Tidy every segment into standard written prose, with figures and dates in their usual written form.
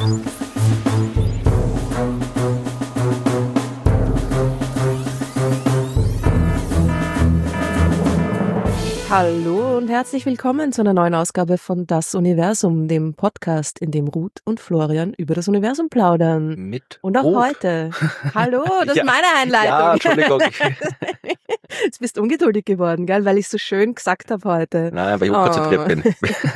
Hallo und herzlich willkommen zu einer neuen Ausgabe von Das Universum, dem Podcast, in dem Ruth und Florian über das Universum plaudern. Mit und auch Ruth. heute. Hallo, das Ja. ist meine Einleitung. Ja, Entschuldigung. Jetzt bist du ungeduldig geworden, gell, weil ich so schön gesagt habe heute. Nein, weil ich unkonzentriert bin.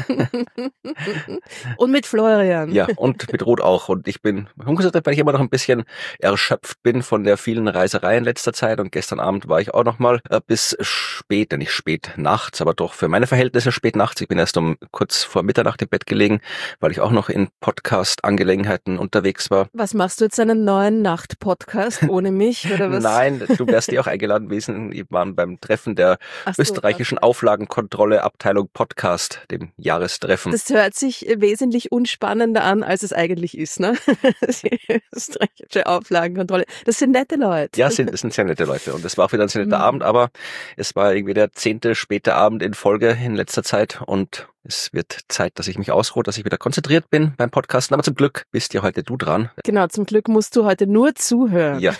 Und mit Florian. Ja, und mit Ruth auch. Und ich bin unkonzentriert, weil ich immer noch ein bisschen erschöpft bin von der vielen Reiserei in letzter Zeit. Und gestern Abend war ich auch noch mal bis spät, nicht spät nachts, aber doch für meine Verhältnisse spät nachts. Ich bin erst um kurz vor Mitternacht im Bett gelegen, weil ich auch noch in Podcast-Angelegenheiten unterwegs war. Was machst du jetzt, einen neuen Nacht-Podcast ohne mich, oder was? Nein, du wärst ja auch eingeladen gewesen. Wir waren beim Treffen der österreichischen Auflagenkontrolle Abteilung Podcast, dem Jahrestreffen. Das hört sich wesentlich unspannender an, als es eigentlich ist, ne? Die österreichische Auflagenkontrolle. Das sind nette Leute. Ja, das sind sehr nette Leute. Und es war auch wieder ein sehr netter Abend, aber es war irgendwie der 10. späte Abend in Folge in letzter Zeit und es wird Zeit, dass ich mich ausruhe, dass ich wieder konzentriert bin beim Podcasten. Aber zum Glück bist ja heute du dran. Genau, zum Glück musst du heute nur zuhören. Ja.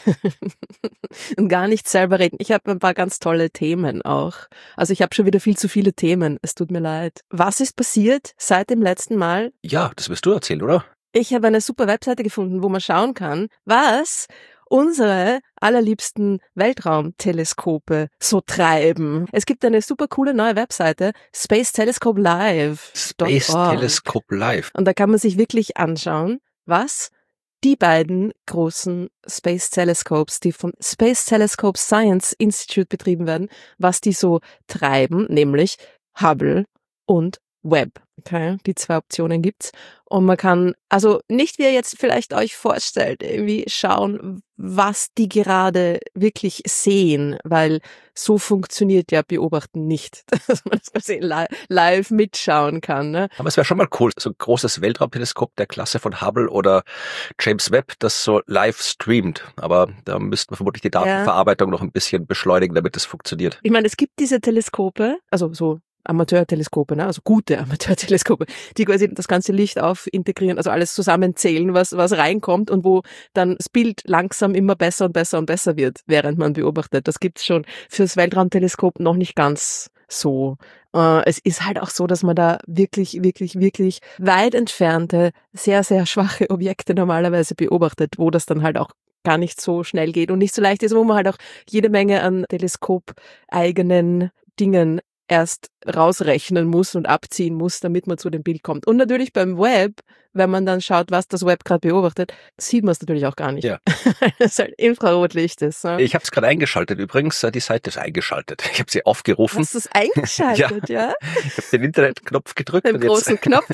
Und gar nicht selber reden. Ich habe ein paar ganz tolle Themen auch. Also ich habe schon wieder viel zu viele Themen. Es tut mir leid. Was ist passiert seit dem letzten Mal? Ja, das wirst du erzählen, oder? Ich habe eine super Webseite gefunden, wo man schauen kann, was unsere allerliebsten Weltraumteleskope so treiben. Es gibt eine super coole neue Webseite, Space Telescope Live. Space Telescope Live. Und da kann man sich wirklich anschauen, was die beiden großen Space Telescopes, die vom Space Telescope Science Institute betrieben werden, was die so treiben, nämlich Hubble und Webb. Okay, die zwei Optionen gibt's. Und man kann, also nicht wie ihr jetzt vielleicht euch vorstellt, irgendwie schauen, was die gerade wirklich sehen, weil so funktioniert ja Beobachten nicht, dass man das quasi live mitschauen kann. Ne? Aber es wäre schon mal cool, so ein großes Weltraumteleskop der Klasse von Hubble oder James Webb, das so live streamt. Aber da müsste man vermutlich die Datenverarbeitung noch ein bisschen beschleunigen, damit es funktioniert. Ich meine, es gibt diese Teleskope, also so Amateurteleskope, ne? Also gute Amateurteleskope, die quasi das ganze Licht auf integrieren, also alles zusammenzählen, was reinkommt und wo dann das Bild langsam immer besser und besser und besser wird, während man beobachtet. Das gibt's schon fürs Weltraumteleskop noch nicht ganz so. Es ist halt auch so, dass man da wirklich, wirklich, wirklich weit entfernte, sehr, sehr schwache Objekte normalerweise beobachtet, wo das dann halt auch gar nicht so schnell geht und nicht so leicht ist, wo man halt auch jede Menge an teleskopeigenen Dingen erst rausrechnen muss und abziehen muss, damit man zu dem Bild kommt. Und natürlich beim Web, wenn man dann schaut, was das Web gerade beobachtet, sieht man es natürlich auch gar nicht. Ja. Das ist halt Infrarotlicht ist. Ne? Ich habe es gerade eingeschaltet übrigens, die Seite ist eingeschaltet. Ich habe sie aufgerufen. Hast du es eingeschaltet, ja? Ich habe den Internetknopf gedrückt. Den großen Knopf.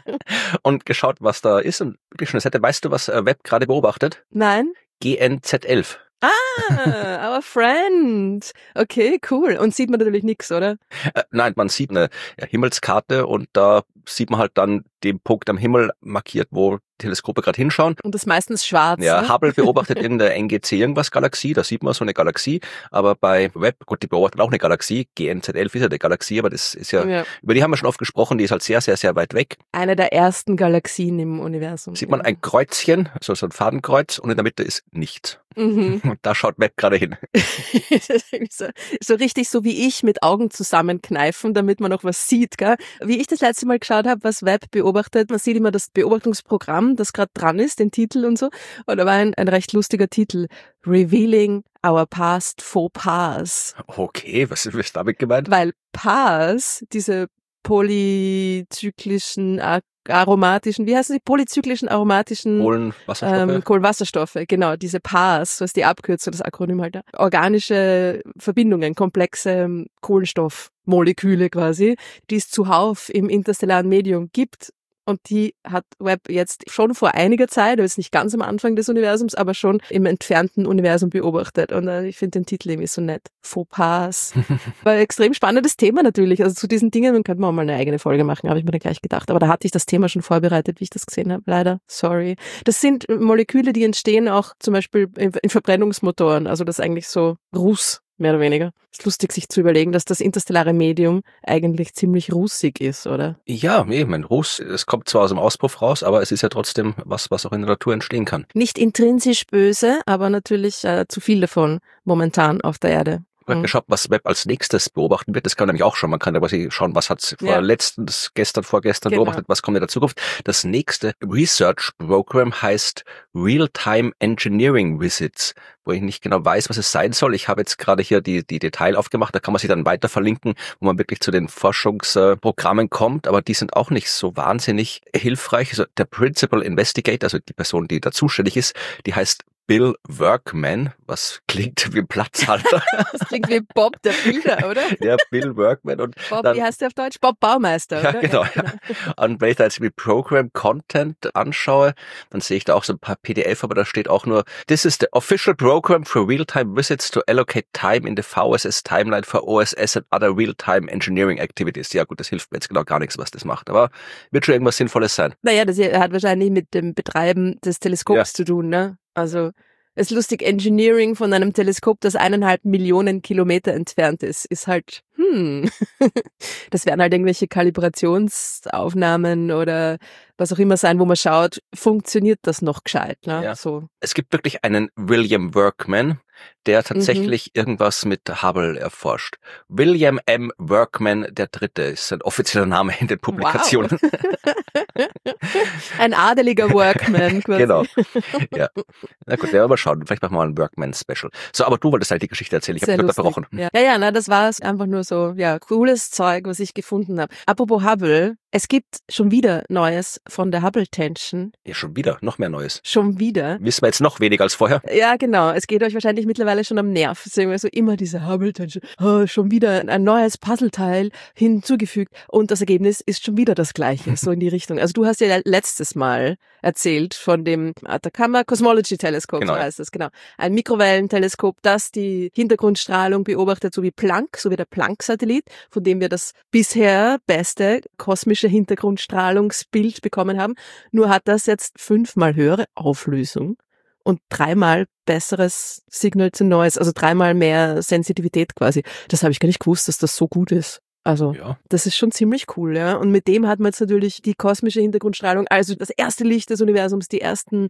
Und geschaut, was da ist. Und wirklich schon eine Seite. Weißt du, was Web gerade beobachtet? Nein. GNZ11. Our friend. Okay, cool. Und sieht man natürlich nichts, oder? Nein, man sieht eine Himmelskarte und da sieht man halt dann den Punkt am Himmel markiert, wo Teleskope gerade hinschauen. Und das meistens schwarz. Ja, ne? Hubble beobachtet in der NGC irgendwas Galaxie, da sieht man so eine Galaxie, aber bei Webb, gut, die beobachtet auch eine Galaxie, GNZ11 ist ja eine Galaxie, aber das ist ja, über die haben wir schon oft gesprochen, die ist halt sehr, sehr, sehr weit weg. Eine der ersten Galaxien im Universum. Sieht man ein Kreuzchen, also so ein Fadenkreuz und in der Mitte ist nichts. Mhm. Und da schaut Webb gerade hin. so richtig so wie ich mit Augen zusammenkneifen, damit man noch was sieht, gell? Wie ich das letzte Mal geschaut habe, was Webb beobachtet, man sieht immer das Beobachtungsprogramm, das gerade dran ist, den Titel und so. Und da war ein recht lustiger Titel. Revealing our past faux pas. Okay, was ist damit gemeint? Weil Pas, diese polyzyklischen aromatischen, wie heißen sie? Polyzyklischen aromatischen Kohlenwasserstoffe, genau, diese PAS, so ist die Abkürzung, das Akronym halt. Organische Verbindungen, komplexe Kohlenstoffmoleküle quasi, die es zuhauf im interstellaren Medium gibt. Und die hat Webb jetzt schon vor einiger Zeit, also nicht ganz am Anfang des Universums, aber schon im entfernten Universum beobachtet. Und ich finde den Titel irgendwie so nett. Faux pas. War ein extrem spannendes Thema natürlich. Also zu diesen Dingen könnte man auch mal eine eigene Folge machen, habe ich mir dann gleich gedacht. Aber da hatte ich das Thema schon vorbereitet, wie ich das gesehen habe. Leider, sorry. Das sind Moleküle, die entstehen auch zum Beispiel in Verbrennungsmotoren. Also das ist eigentlich so Ruß. mehr oder weniger. Ist lustig, sich zu überlegen, dass das interstellare Medium eigentlich ziemlich rußig ist, oder? Ja, eben, Ruß, es kommt zwar aus dem Auspuff raus, aber es ist ja trotzdem was auch in der Natur entstehen kann. Nicht intrinsisch böse, aber natürlich zu viel davon momentan auf der Erde. Ich habe geschaut, was Web als nächstes beobachten wird. Das kann man nämlich auch schon. Man kann aber schauen, was hat's vorgestern beobachtet, was kommt in der Zukunft. Das nächste Research Program heißt Real-Time Engineering Visits, wo ich nicht genau weiß, was es sein soll. Ich habe jetzt gerade hier die Detail aufgemacht, da kann man sich dann weiter verlinken, wo man wirklich zu den Forschungsprogrammen kommt, aber die sind auch nicht so wahnsinnig hilfreich. Also der Principal Investigator, also die Person, die da zuständig ist, die heißt Bill Workman, was klingt wie Platzhalter. Das klingt wie Bob, der Bilder, oder? Ja, Bill Workman. Und Bob, dann, wie heißt der auf Deutsch? Bob Baumeister, ja, oder? genau. Ja. Und wenn ich da jetzt wie Program Content anschaue, dann sehe ich da auch so ein paar PDF, aber da steht auch nur, this is the official program for real-time visits to allocate time in the VSS timeline for OSS and other real-time engineering activities. Ja gut, das hilft mir jetzt genau gar nichts, was das macht, aber wird schon irgendwas Sinnvolles sein. Naja, das hat wahrscheinlich mit dem Betreiben des Teleskops zu tun, ne? Also, es ist lustig, Engineering von einem Teleskop, das 1,5 Millionen Kilometer entfernt ist halt, das werden halt irgendwelche Kalibrationsaufnahmen oder was auch immer sein, wo man schaut, funktioniert das noch gescheit, ne? Ja. So. Es gibt wirklich einen William Workman, der tatsächlich irgendwas mit Hubble erforscht. William M. Workman der Dritte ist ein offizieller Name in den Publikationen. Wow. Ein adeliger Workman quasi. Genau. Ja. Na gut, ja, mal schauen. Vielleicht machen wir mal ein Workman-Special. So, aber du wolltest halt die Geschichte erzählen. Ich habe dich unterbrochen. Ja, na, das war's. Einfach nur so, ja, cooles Zeug, was ich gefunden habe. Apropos Hubble, es gibt schon wieder Neues von der Hubble-Tension. Ja, schon wieder. Noch mehr Neues. Schon wieder. Wissen wir jetzt noch weniger als vorher? Ja, genau. Es geht euch wahrscheinlich mittlerweile schon am Nerv. Deswegen so immer diese Hubble-Tension. Oh, schon wieder ein neues Puzzleteil hinzugefügt. Und das Ergebnis ist schon wieder das gleiche. So in die Richtung. Also du hast ja letztes Mal erzählt von dem Atacama Cosmology Teleskop, genau, so heißt das, genau. Ein Mikrowellenteleskop, das die Hintergrundstrahlung beobachtet, so wie der Planck-Satellit, von dem wir das bisher beste kosmische Hintergrundstrahlungsbild bekommen haben. Nur hat das jetzt 5-mal höhere Auflösung und 3-mal besseres Signal to Noise, also 3-mal mehr Sensitivität quasi. Das habe ich gar nicht gewusst, dass das so gut ist. Also, ja. Das ist schon ziemlich cool, ja. Und mit dem hat man jetzt natürlich die kosmische Hintergrundstrahlung, also das erste Licht des Universums, die ersten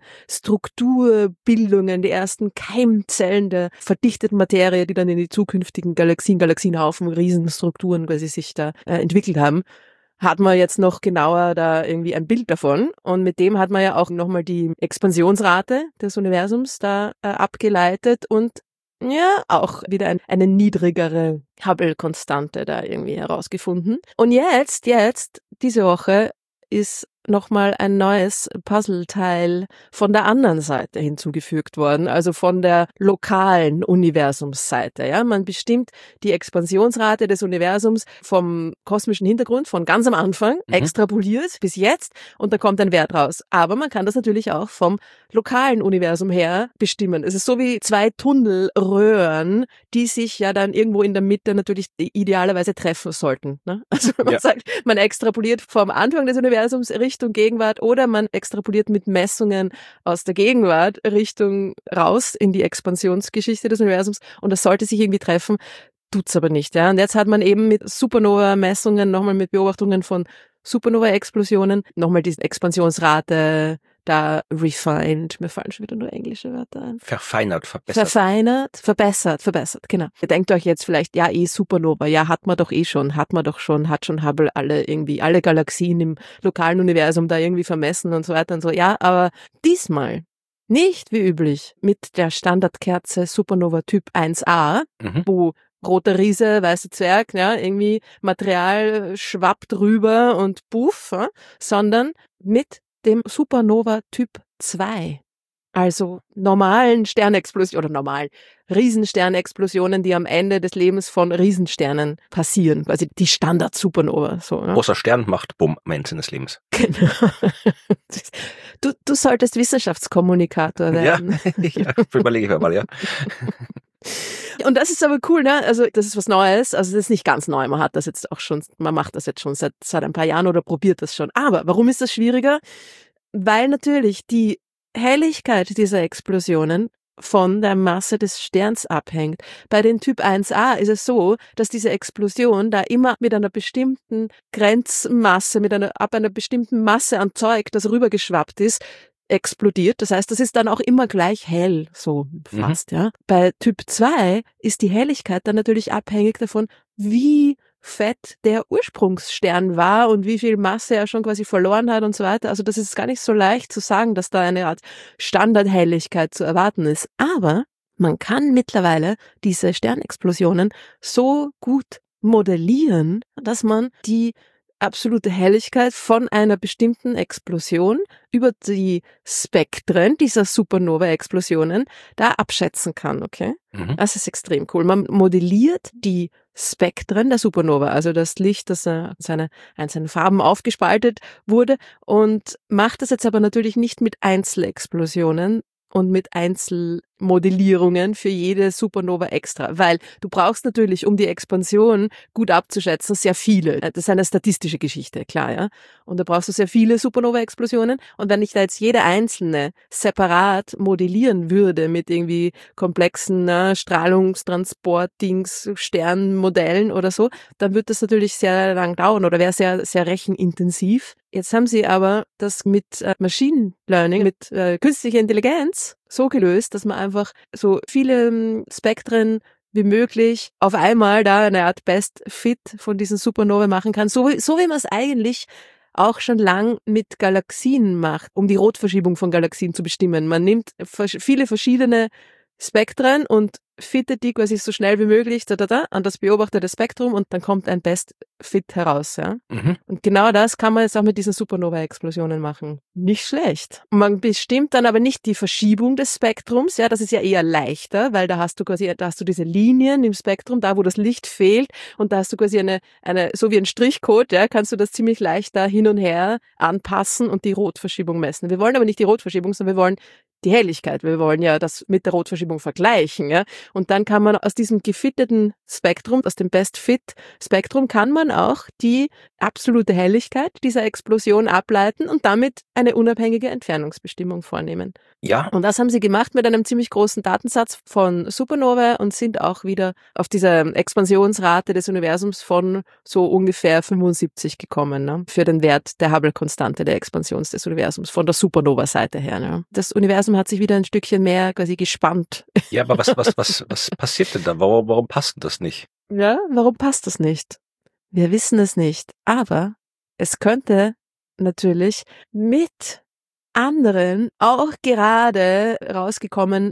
Strukturbildungen, die ersten Keimzellen der verdichteten Materie, die dann in die zukünftigen Galaxienhaufen, Riesenstrukturen quasi sich da entwickelt haben. Hat man jetzt noch genauer da irgendwie ein Bild davon. Und mit dem hat man ja auch nochmal die Expansionsrate des Universums da abgeleitet und ja, auch wieder eine niedrigere Hubble-Konstante da irgendwie herausgefunden. Und jetzt, diese Woche ist nochmal ein neues Puzzleteil von der anderen Seite hinzugefügt worden, also von der lokalen Universumsseite. Ja, man bestimmt die Expansionsrate des Universums vom kosmischen Hintergrund von ganz am Anfang, extrapoliert bis jetzt und da kommt ein Wert raus. Aber man kann das natürlich auch vom lokalen Universum her bestimmen. Es ist so wie 2 Tunnelröhren, die sich ja dann irgendwo in der Mitte natürlich idealerweise treffen sollten. Ne? Also man sagt, man extrapoliert vom Anfang des Universums Richtung Gegenwart oder man extrapoliert mit Messungen aus der Gegenwart Richtung raus in die Expansionsgeschichte des Universums und das sollte sich irgendwie treffen, tut's aber nicht. Ja. Und jetzt hat man eben mit Supernova-Messungen, nochmal mit Beobachtungen von Supernova-Explosionen, nochmal diese Expansionsrate da refined, mir fallen schon wieder nur englische Wörter ein. Verbessert, genau. Ihr denkt euch jetzt vielleicht, ja, Supernova, ja, hat man schon Hubble alle Galaxien im lokalen Universum da irgendwie vermessen und so weiter und so. Ja, aber diesmal nicht wie üblich mit der Standardkerze Supernova Typ 1a, wo roter Riese, weißer Zwerg, ja, irgendwie Material schwappt rüber und puff, ja, sondern mit dem Supernova Typ 2. Also normalen Sternexplosionen oder normalen Riesensternexplosionen, die am Ende des Lebens von Riesensternen passieren. Quasi die Standard-Supernova. So, ne? Großer Stern macht Bumm am Ende des Lebens. Genau. Du solltest Wissenschaftskommunikator werden. Ja, überlege ich mir mal, ja. Und das ist aber cool, ne? Also das ist was Neues. Also das ist nicht ganz neu. Man macht das jetzt schon seit ein paar Jahren oder probiert das schon. Aber warum ist das schwieriger? Weil natürlich die Helligkeit dieser Explosionen von der Masse des Sterns abhängt. Bei den Typ 1a ist es so, dass diese Explosion da immer mit einer bestimmten Grenzmasse, ab einer bestimmten Masse an Zeug, das rübergeschwappt ist, explodiert. Das heißt, das ist dann auch immer gleich hell, so fast, ja. Bei Typ 2 ist die Helligkeit dann natürlich abhängig davon, wie fett der Ursprungsstern war und wie viel Masse er schon quasi verloren hat und so weiter. Also das ist gar nicht so leicht zu sagen, dass da eine Art Standardhelligkeit zu erwarten ist. Aber man kann mittlerweile diese Sternexplosionen so gut modellieren, dass man die absolute Helligkeit von einer bestimmten Explosion über die Spektren dieser Supernova-Explosionen da abschätzen kann, okay? Das ist extrem cool. Man modelliert die Spektren der Supernova, also das Licht, das seine einzelnen Farben aufgespaltet wurde, und macht das jetzt aber natürlich nicht mit Einzelexplosionen und mit Einzelmodellierungen für jede Supernova extra, weil du brauchst natürlich, um die Expansion gut abzuschätzen, sehr viele. Das ist eine statistische Geschichte, klar, ja. Und da brauchst du sehr viele Supernova-Explosionen, und wenn ich da jetzt jede einzelne separat modellieren würde mit irgendwie komplexen Strahlungstransport-Dings, Sternmodellen oder so, dann wird das natürlich sehr lang dauern oder wäre sehr, sehr rechenintensiv. Jetzt haben sie aber das mit Machine Learning, mit künstlicher Intelligenz so gelöst, dass man einfach so viele Spektren wie möglich auf einmal da eine Art Best Fit von diesen Supernova machen kann, so wie man es eigentlich auch schon lang mit Galaxien macht, um die Rotverschiebung von Galaxien zu bestimmen. Man nimmt viele verschiedene Spektren und fittet die quasi so schnell wie möglich an das beobachtete Spektrum, und dann kommt ein Best Fit heraus, ja. Und genau das kann man jetzt auch mit diesen Supernova-Explosionen machen. Nicht schlecht. Man bestimmt dann aber nicht die Verschiebung des Spektrums, ja, das ist ja eher leichter, weil da hast du diese Linien im Spektrum, da wo das Licht fehlt, und da hast du quasi eine so wie ein Strichcode, ja, kannst du das ziemlich leicht da hin und her anpassen und die Rotverschiebung messen. Wir wollen aber nicht die Rotverschiebung, sondern wir wollen die Helligkeit. Wir wollen ja das mit der Rotverschiebung vergleichen, ja. Und dann kann man aus diesem gefitteten Spektrum, aus dem Best-Fit-Spektrum, kann man auch die absolute Helligkeit dieser Explosion ableiten und damit eine unabhängige Entfernungsbestimmung vornehmen. Ja. Und das haben sie gemacht mit einem ziemlich großen Datensatz von Supernova und sind auch wieder auf diese Expansionsrate des Universums von so ungefähr 75 gekommen, ne? Für den Wert der Hubble-Konstante der Expansion des Universums von der Supernova-Seite her. Ne? Das Universum hat sich wieder ein Stückchen mehr quasi gespannt. Ja, aber was passiert denn da? Warum passt das nicht? Ja, warum passt das nicht? Wir wissen es nicht, aber es könnte natürlich mit anderen, auch gerade rausgekommenen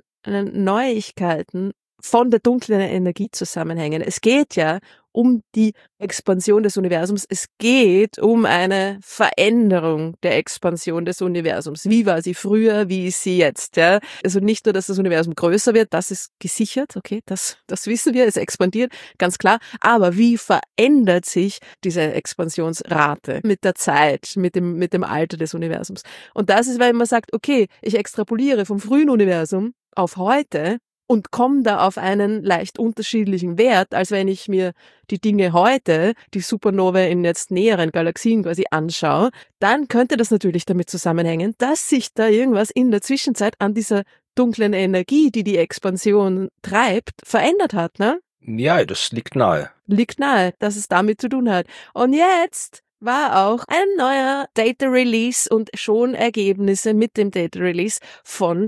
Neuigkeiten von der dunklen Energie zusammenhängen. Es geht ja um die Expansion des Universums. Es geht um eine Veränderung der Expansion des Universums. Wie war sie früher, wie ist sie jetzt? Ja? Also nicht nur, dass das Universum größer wird, das ist gesichert, okay, das wissen wir, es expandiert, ganz klar. Aber wie verändert sich diese Expansionsrate mit der Zeit, mit dem Alter des Universums? Und das ist, weil man sagt, okay, ich extrapoliere vom frühen Universum auf heute und komme da auf einen leicht unterschiedlichen Wert, als wenn ich mir die Dinge heute, die Supernovae in jetzt näheren Galaxien quasi anschaue, dann könnte das natürlich damit zusammenhängen, dass sich da irgendwas in der Zwischenzeit an dieser dunklen Energie, die die Expansion treibt, verändert hat, ne? Ja, das liegt nahe. Liegt nahe, dass es damit zu tun hat. Und jetzt war auch ein neuer Data Release und schon Ergebnisse mit dem Data Release von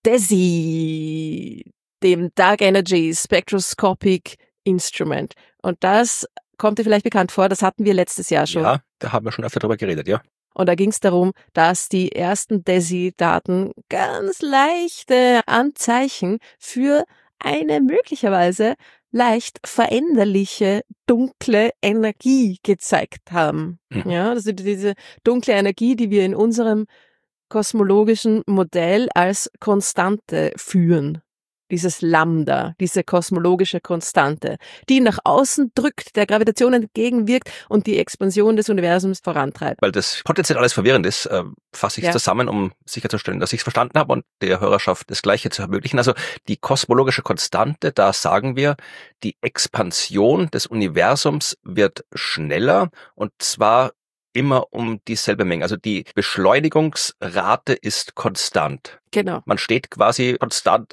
DESI, dem Dark Energy Spectroscopic Instrument. Und das kommt dir vielleicht bekannt vor, das hatten wir letztes Jahr schon. Ja, da haben wir schon öfter drüber geredet, ja. Und da ging es darum, dass die ersten DESI-Daten ganz leichte Anzeichen für eine möglicherweise leicht veränderliche dunkle Energie gezeigt haben. Ja, also diese dunkle Energie, die wir in unserem kosmologischen Modell als Konstante führen. Dieses Lambda, diese kosmologische Konstante, die nach außen drückt, der Gravitation entgegenwirkt und die Expansion des Universums vorantreibt. Weil das potenziell alles verwirrend ist, fasse ich es zusammen, um sicherzustellen, dass ich es verstanden habe und der Hörerschaft das Gleiche zu ermöglichen. Also die kosmologische Konstante, da sagen wir, die Expansion des Universums wird schneller, und zwar immer um dieselbe Menge. Also die Beschleunigungsrate ist konstant. Genau. Man steht quasi konstant am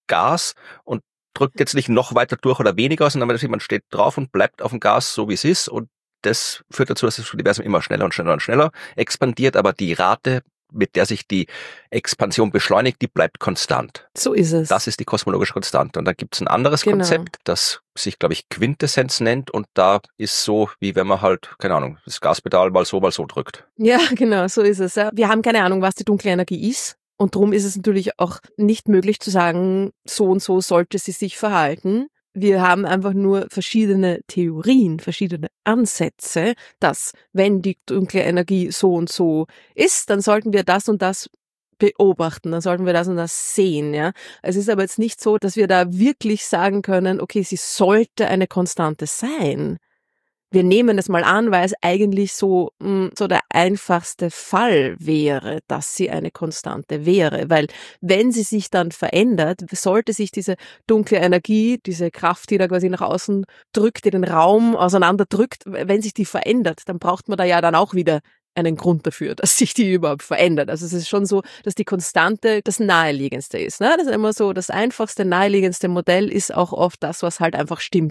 Gas und drückt jetzt nicht noch weiter durch oder weniger, sondern man steht drauf und bleibt auf dem Gas so, wie es ist. Und das führt dazu, dass das Universum immer schneller und schneller und schneller expandiert, aber die Rate, mit der sich die Expansion beschleunigt, die bleibt konstant. So ist es. Das ist die kosmologische Konstante. Und dann gibt es ein anderes Konzept, das sich, glaube ich, Quintessenz nennt. Und da ist so, wie wenn man halt, keine Ahnung, das Gaspedal mal so drückt. Ja, genau, so ist es. Ja. Wir haben keine Ahnung, was die dunkle Energie ist. Und darum ist es natürlich auch nicht möglich zu sagen, so und so sollte sie sich verhalten. Wir haben einfach nur verschiedene Theorien, verschiedene Ansätze, dass wenn die dunkle Energie so und so ist, dann sollten wir das und das beobachten, dann sollten wir das und das sehen, ja. Es ist aber jetzt nicht so, dass wir da wirklich sagen können, okay, sie sollte eine Konstante sein. Wir nehmen es mal an, weil es eigentlich so der einfachste Fall wäre, dass sie eine Konstante wäre. Weil wenn sie sich dann verändert, sollte sich diese dunkle Energie, diese Kraft, die da quasi nach außen drückt, die den Raum auseinanderdrückt, wenn sich die verändert, dann braucht man da ja dann auch wieder einen Grund dafür, dass sich die überhaupt verändert. Also es ist schon so, dass die Konstante das Naheliegendste ist. Ne? Das ist immer so, das einfachste, naheliegendste Modell ist auch oft das, was halt einfach stimmt.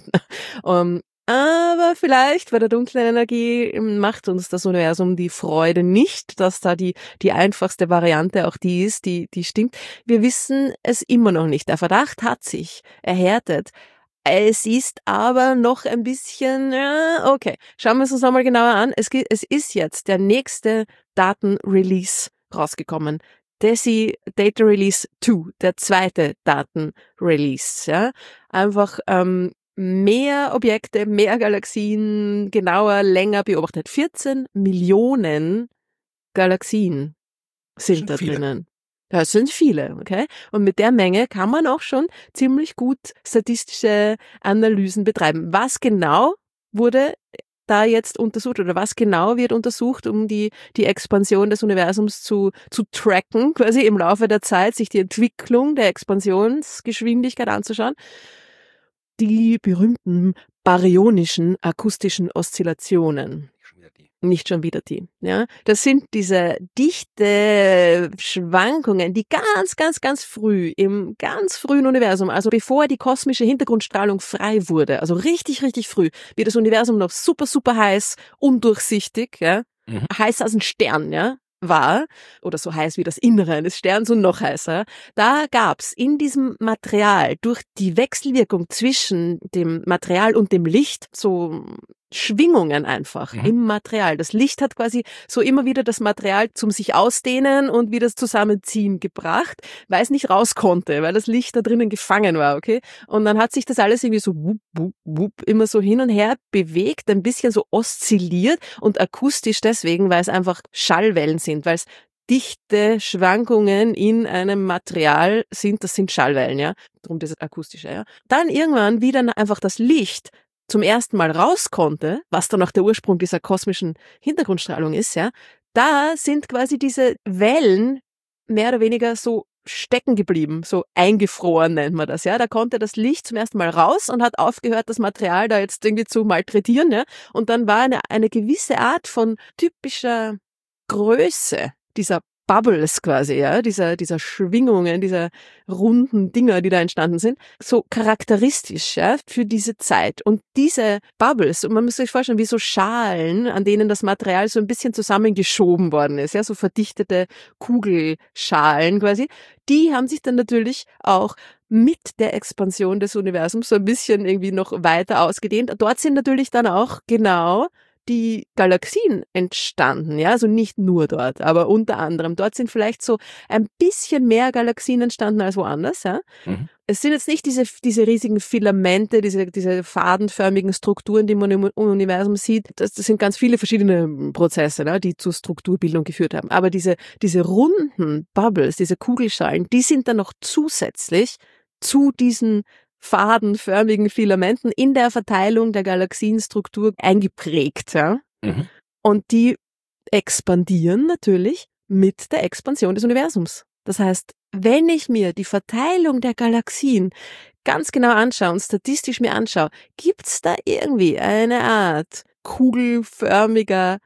Aber vielleicht bei der dunklen Energie macht uns das Universum die Freude nicht, dass da die einfachste Variante auch die ist, die stimmt. Wir wissen es immer noch nicht. Der Verdacht hat sich erhärtet. Es ist aber noch ein bisschen, okay, schauen wir es uns nochmal genauer an. Es ist jetzt der nächste Datenrelease rausgekommen. DESI Data Release 2, der zweite Datenrelease. Ja? Einfach mehr Objekte, mehr Galaxien, genauer, länger beobachtet. 14 Millionen Galaxien sind da drinnen. Das sind viele, okay? Und mit der Menge kann man auch schon ziemlich gut statistische Analysen betreiben. Was genau wurde da jetzt untersucht oder was genau wird untersucht, um die Expansion des Universums zu tracken, quasi im Laufe der Zeit, sich die Entwicklung der Expansionsgeschwindigkeit anzuschauen? Die berühmten baryonischen akustischen Oszillationen. Nicht schon wieder die. Ja, das sind diese dichte Schwankungen, die ganz, ganz, ganz früh im ganz frühen Universum, also bevor die kosmische Hintergrundstrahlung frei wurde, also richtig, richtig früh, wird das Universum noch super, super heiß, undurchsichtig, ja, heißer als ein Stern, ja, war, oder so heiß wie das Innere eines Sterns und noch heißer, da gab's in diesem Material durch die Wechselwirkung zwischen dem Material und dem Licht so Schwingungen einfach im Material. Das Licht hat quasi so immer wieder das Material zum sich ausdehnen und wieder zusammenziehen gebracht, weil es nicht raus konnte, weil das Licht da drinnen gefangen war, okay? Und dann hat sich das alles irgendwie so wupp, wupp, wupp, immer so hin und her bewegt, ein bisschen so oszilliert und akustisch deswegen, weil es einfach Schallwellen sind, weil es dichte Schwankungen in einem Material sind, das sind Schallwellen, ja? Darum das Akustische, ja? Dann irgendwann, wie dann einfach das Licht zum ersten Mal raus konnte, was dann auch der Ursprung dieser kosmischen Hintergrundstrahlung ist, ja, da sind quasi diese Wellen mehr oder weniger so stecken geblieben, so eingefroren nennt man das, ja. Da konnte das Licht zum ersten Mal raus und hat aufgehört, das Material da jetzt irgendwie zu malträtieren, ja. Und dann war eine gewisse Art von typischer Größe dieser Bubbles quasi, ja, dieser Schwingungen, dieser runden Dinger, die da entstanden sind, so charakteristisch, ja, für diese Zeit. Und diese Bubbles, und man muss sich vorstellen, wie so Schalen, an denen das Material so ein bisschen zusammengeschoben worden ist, ja, so verdichtete Kugelschalen quasi, die haben sich dann natürlich auch mit der Expansion des Universums so ein bisschen irgendwie noch weiter ausgedehnt. Dort sind natürlich dann auch genau die Galaxien entstanden, ja, also nicht nur dort, aber unter anderem. Dort sind vielleicht so ein bisschen mehr Galaxien entstanden als woanders, ja. Es sind jetzt nicht diese riesigen Filamente, diese fadenförmigen Strukturen, die man im Universum sieht. Das sind ganz viele verschiedene Prozesse, ne, die zur Strukturbildung geführt haben. Aber diese runden Bubbles, diese Kugelschalen, die sind dann noch zusätzlich zu diesen fadenförmigen Filamenten in der Verteilung der Galaxienstruktur eingeprägt. Ja? Und die expandieren natürlich mit der Expansion des Universums. Das heißt, wenn ich mir die Verteilung der Galaxien ganz genau anschaue und statistisch mir anschaue, gibt's da irgendwie eine Art kugelförmiger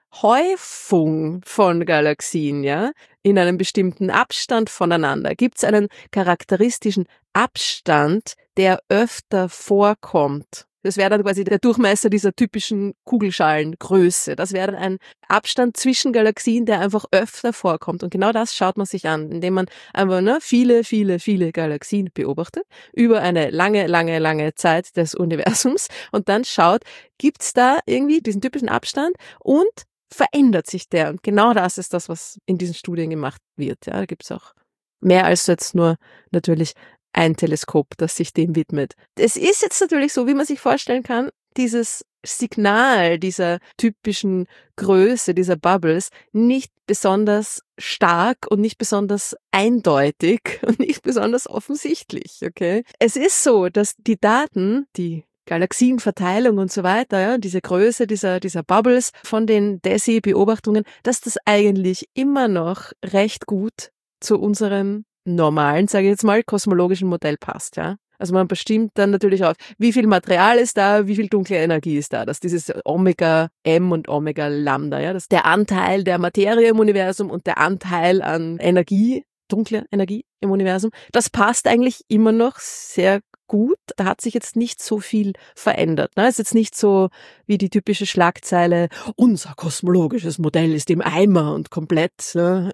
Häufung von Galaxien, ja, in einem bestimmten Abstand voneinander, gibt es einen charakteristischen Abstand, der öfter vorkommt. Das wäre dann quasi der Durchmesser dieser typischen Kugelschalengröße. Das wäre dann ein Abstand zwischen Galaxien, der einfach öfter vorkommt. Und genau das schaut man sich an, indem man einfach viele Galaxien beobachtet über eine lange Zeit des Universums und dann schaut, gibt's da irgendwie diesen typischen Abstand und verändert sich der. Und genau das ist das, was in diesen Studien gemacht wird. Ja, da gibt's auch mehr als jetzt nur natürlich ein Teleskop, das sich dem widmet. Es ist jetzt natürlich so, wie man sich vorstellen kann, dieses Signal dieser typischen Größe, dieser Bubbles, nicht besonders stark und nicht besonders eindeutig und nicht besonders offensichtlich, okay? Es ist so, dass die Daten, die Galaxienverteilung und so weiter, ja, diese Größe dieser Bubbles von den DESI-Beobachtungen, dass das eigentlich immer noch recht gut zu unserem normalen, sage ich jetzt mal, kosmologischen Modell passt, ja. Also man bestimmt dann natürlich auf, wie viel Material ist da, wie viel dunkle Energie ist da, dass dieses Omega M und Omega Lambda, ja, dass der Anteil der Materie im Universum und der Anteil an Energie, dunkle Energie im Universum, das passt eigentlich immer noch sehr gut. Da hat sich jetzt nicht so viel verändert. Ne? Es ist jetzt nicht so wie die typische Schlagzeile, unser kosmologisches Modell ist im Eimer und komplett. Ne?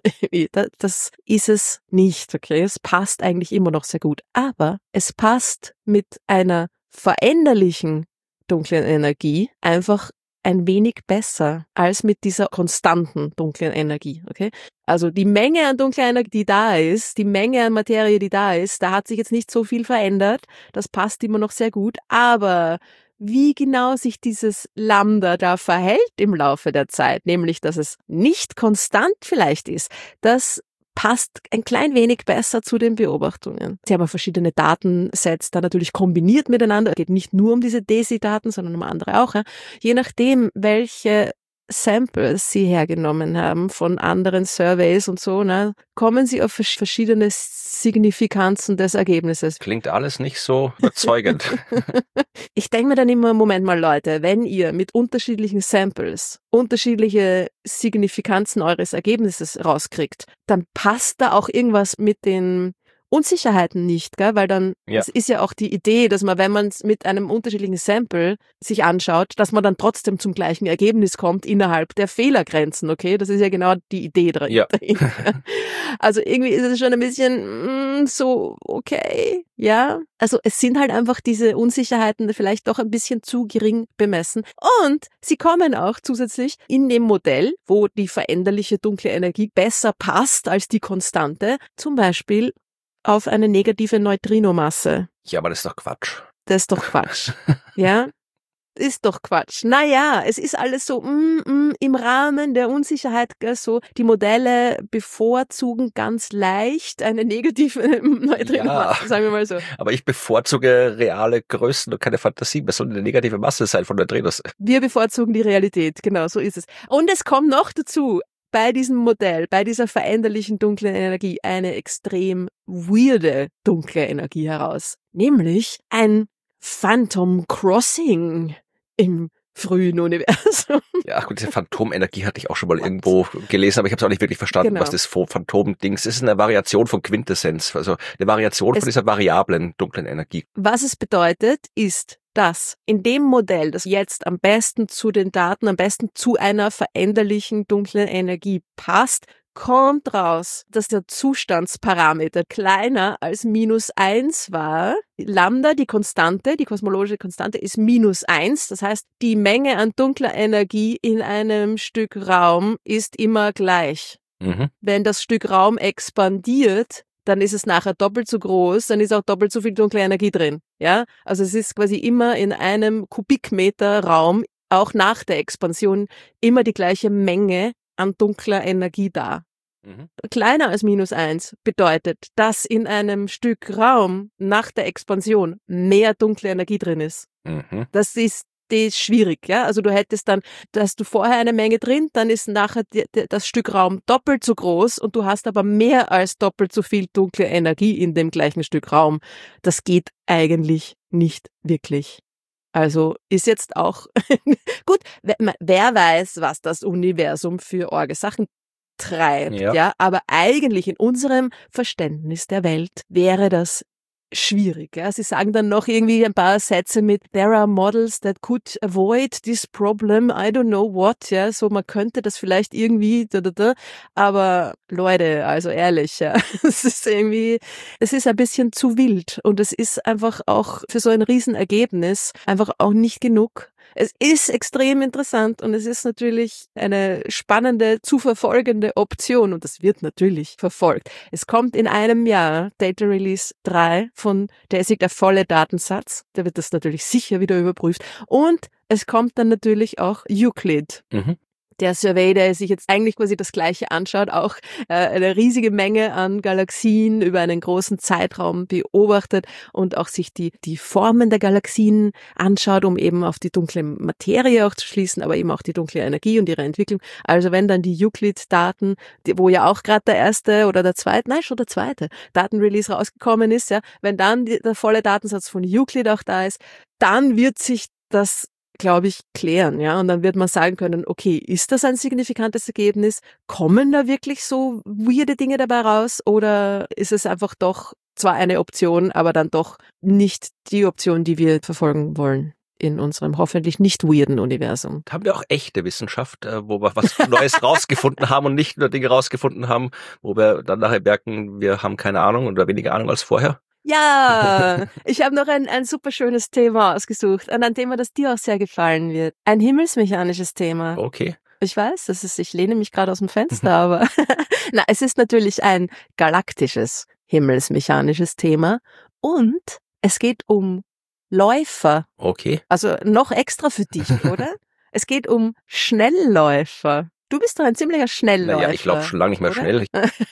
Das ist es nicht. Okay, es passt eigentlich immer noch sehr gut. Aber es passt mit einer veränderlichen dunklen Energie einfach ein wenig besser als mit dieser konstanten dunklen Energie, okay? Also die Menge an dunkler Energie, die da ist, die Menge an Materie, die da ist, da hat sich jetzt nicht so viel verändert. Das passt immer noch sehr gut. Aber wie genau sich dieses Lambda da verhält im Laufe der Zeit, nämlich dass es nicht konstant vielleicht ist, das passt ein klein wenig besser zu den Beobachtungen. Sie haben verschiedene Datensets da natürlich kombiniert miteinander. Es geht nicht nur um diese DESI-Daten, sondern um andere auch. Ja. Je nachdem, welche Samples Sie hergenommen haben von anderen Surveys und so, ne, kommen Sie auf verschiedene Signifikanzen des Ergebnisses. Klingt alles nicht so überzeugend. Ich denke mir dann immer, Moment mal Leute, wenn ihr mit unterschiedlichen Samples unterschiedliche Signifikanzen eures Ergebnisses rauskriegt, dann passt da auch irgendwas mit den Unsicherheiten nicht, gell? Weil dann, es ist ja auch die Idee, dass man, wenn man es mit einem unterschiedlichen Sample sich anschaut, dass man dann trotzdem zum gleichen Ergebnis kommt innerhalb der Fehlergrenzen, okay? Das ist ja genau die Idee dahinter. Ja. Also irgendwie ist es schon ein bisschen so, okay, ja. Also es sind halt einfach diese Unsicherheiten vielleicht doch ein bisschen zu gering bemessen. Und sie kommen auch zusätzlich in dem Modell, wo die veränderliche dunkle Energie besser passt als die konstante, zum Beispiel auf eine negative Neutrinomasse. Ja, aber das ist doch Quatsch. Das ist doch Quatsch. Ja, ist doch Quatsch. Naja, es ist alles so im Rahmen der Unsicherheit, so die Modelle bevorzugen ganz leicht eine negative Neutrinomasse, sagen wir mal so. Aber ich bevorzuge reale Größen und keine Fantasie. Was soll eine negative Masse sein von Neutrinos? Wir bevorzugen die Realität, genau, so ist es. Und es kommt noch dazu, bei diesem Modell, bei dieser veränderlichen dunklen Energie eine extrem weirde dunkle Energie heraus. Nämlich ein Phantom Crossing im frühen Universum. Ja, gut, diese Phantomenergie hatte ich auch schon mal irgendwo gelesen, aber ich habe es auch nicht wirklich verstanden, was das Phantom-Dings ist. Es ist eine Variation von Quintessenz, also eine Variation von dieser variablen dunklen Energie. Was es bedeutet, ist, dass in dem Modell, das jetzt am besten zu den Daten, am besten zu einer veränderlichen dunklen Energie passt, kommt raus, dass der Zustandsparameter kleiner als -1 war. Lambda, die Konstante, die kosmologische Konstante, ist -1. Das heißt, die Menge an dunkler Energie in einem Stück Raum ist immer gleich. Mhm. Wenn das Stück Raum expandiert, dann ist es nachher doppelt so groß, dann ist auch doppelt so viel dunkle Energie drin. Ja, also es ist quasi immer in einem Kubikmeter Raum, auch nach der Expansion, immer die gleiche Menge an dunkler Energie da. Mhm. Kleiner als -1 bedeutet, dass in einem Stück Raum nach der Expansion mehr dunkle Energie drin ist. Mhm. Das ist schwierig, ja. Also du hättest dann, da hast du vorher eine Menge drin, dann ist nachher das Stück Raum doppelt so groß und du hast aber mehr als doppelt so viel dunkle Energie in dem gleichen Stück Raum. Das geht eigentlich nicht wirklich. Also ist jetzt auch, gut, wer weiß, was das Universum für orge Sachen treibt, ja, aber eigentlich in unserem Verständnis der Welt wäre das schwierig. Ja. Sie sagen dann noch irgendwie ein paar Sätze mit "There are models that could avoid this problem, I don't know what", ja, so man könnte das vielleicht irgendwie, aber Leute, also ehrlich, ja, es ist ein bisschen zu wild und es ist einfach auch für so ein Riesenergebnis einfach auch nicht genug. Es ist extrem interessant und es ist natürlich eine spannende, zu verfolgende Option und das wird natürlich verfolgt. Es kommt in einem Jahr Data Release 3 der ist der volle Datensatz, da wird das natürlich sicher wieder überprüft und es kommt dann natürlich auch Euclid. Der Survey, der sich jetzt eigentlich quasi das Gleiche anschaut, auch eine riesige Menge an Galaxien über einen großen Zeitraum beobachtet und auch sich die Formen der Galaxien anschaut, um eben auf die dunkle Materie auch zu schließen, aber eben auch die dunkle Energie und ihre Entwicklung. Also wenn dann die Euclid-Daten, wo ja auch gerade der zweite Datenrelease rausgekommen ist, ja, wenn dann der volle Datensatz von Euclid auch da ist, dann wird sich das, glaube ich, klären, ja, und dann wird man sagen können, okay, ist das ein signifikantes Ergebnis? Kommen da wirklich so weirde Dinge dabei raus oder ist es einfach doch zwar eine Option, aber dann doch nicht die Option, die wir verfolgen wollen in unserem hoffentlich nicht weirden Universum? Haben wir auch echte Wissenschaft, wo wir was Neues rausgefunden haben und nicht nur Dinge rausgefunden haben, wo wir dann nachher merken, wir haben keine Ahnung oder weniger Ahnung als vorher? Ja, ich habe noch ein super schönes Thema ausgesucht und ein Thema, das dir auch sehr gefallen wird. Ein himmelsmechanisches Thema. Okay. Ich weiß, ich lehne mich gerade aus dem Fenster, aber na, es ist natürlich ein galaktisches himmelsmechanisches Thema und es geht um Läufer. Okay. Also noch extra für dich, oder? Es geht um Schnellläufer. Du bist doch ein ziemlicher Schnellläufer. Naja, ich laufe schon lange nicht mehr schnell.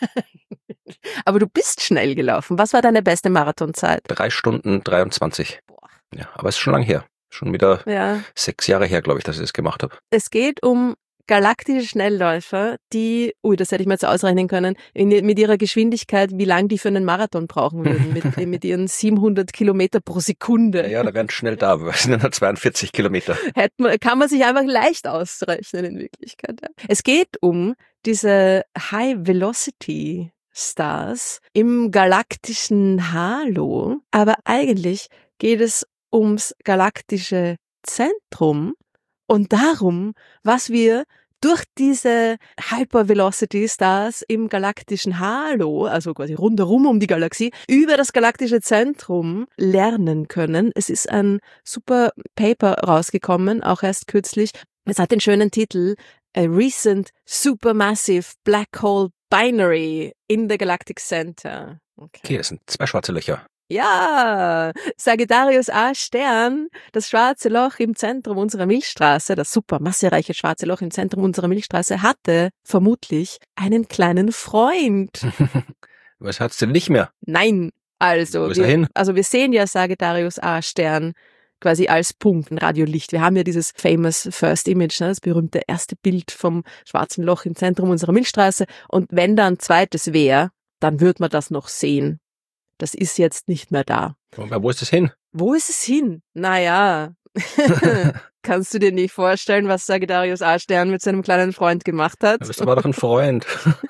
Aber du bist schnell gelaufen. Was war deine beste Marathonzeit? 3 Stunden 23. Boah. Ja, aber es ist schon lang her. Schon wieder 6 Jahre her, glaube ich, dass ich das gemacht habe. Es geht um galaktische Schnellläufer, die, das hätte ich mir jetzt ausrechnen können, mit ihrer Geschwindigkeit, wie lang die für einen Marathon brauchen würden, mit ihren 700 Kilometer pro Sekunde. Ja, da wären schnell da, wir sind ja 42 Kilometer. Kann man sich einfach leicht ausrechnen in Wirklichkeit. Ja. Es geht um diese High Velocity Stars im galaktischen Halo, aber eigentlich geht es ums galaktische Zentrum und darum, was wir durch diese Hypervelocity Stars im galaktischen Halo, also quasi rundherum um die Galaxie, über das galaktische Zentrum lernen können. Es ist ein super Paper rausgekommen, auch erst kürzlich. Es hat den schönen Titel A Recent Supermassive Black Hole Binary in the Galactic Center. Okay, das sind 2 schwarze Löcher. Ja, Sagittarius A Stern, das schwarze Loch im Zentrum unserer Milchstraße, das super massereiche schwarze Loch im Zentrum unserer Milchstraße, hatte vermutlich einen kleinen Freund. Was hat's denn nicht mehr? Nein, also wir sehen ja Sagittarius A Stern quasi als Punkt, ein Radiolicht. Wir haben ja dieses famous first image, das berühmte erste Bild vom schwarzen Loch im Zentrum unserer Milchstraße. Und wenn da ein zweites wäre, dann würde man das noch sehen. Das ist jetzt nicht mehr da. Aber wo ist es hin? Wo ist es hin? Naja, kannst du dir nicht vorstellen, was Sagittarius A Stern mit seinem kleinen Freund gemacht hat? Du bist aber doch ein Freund.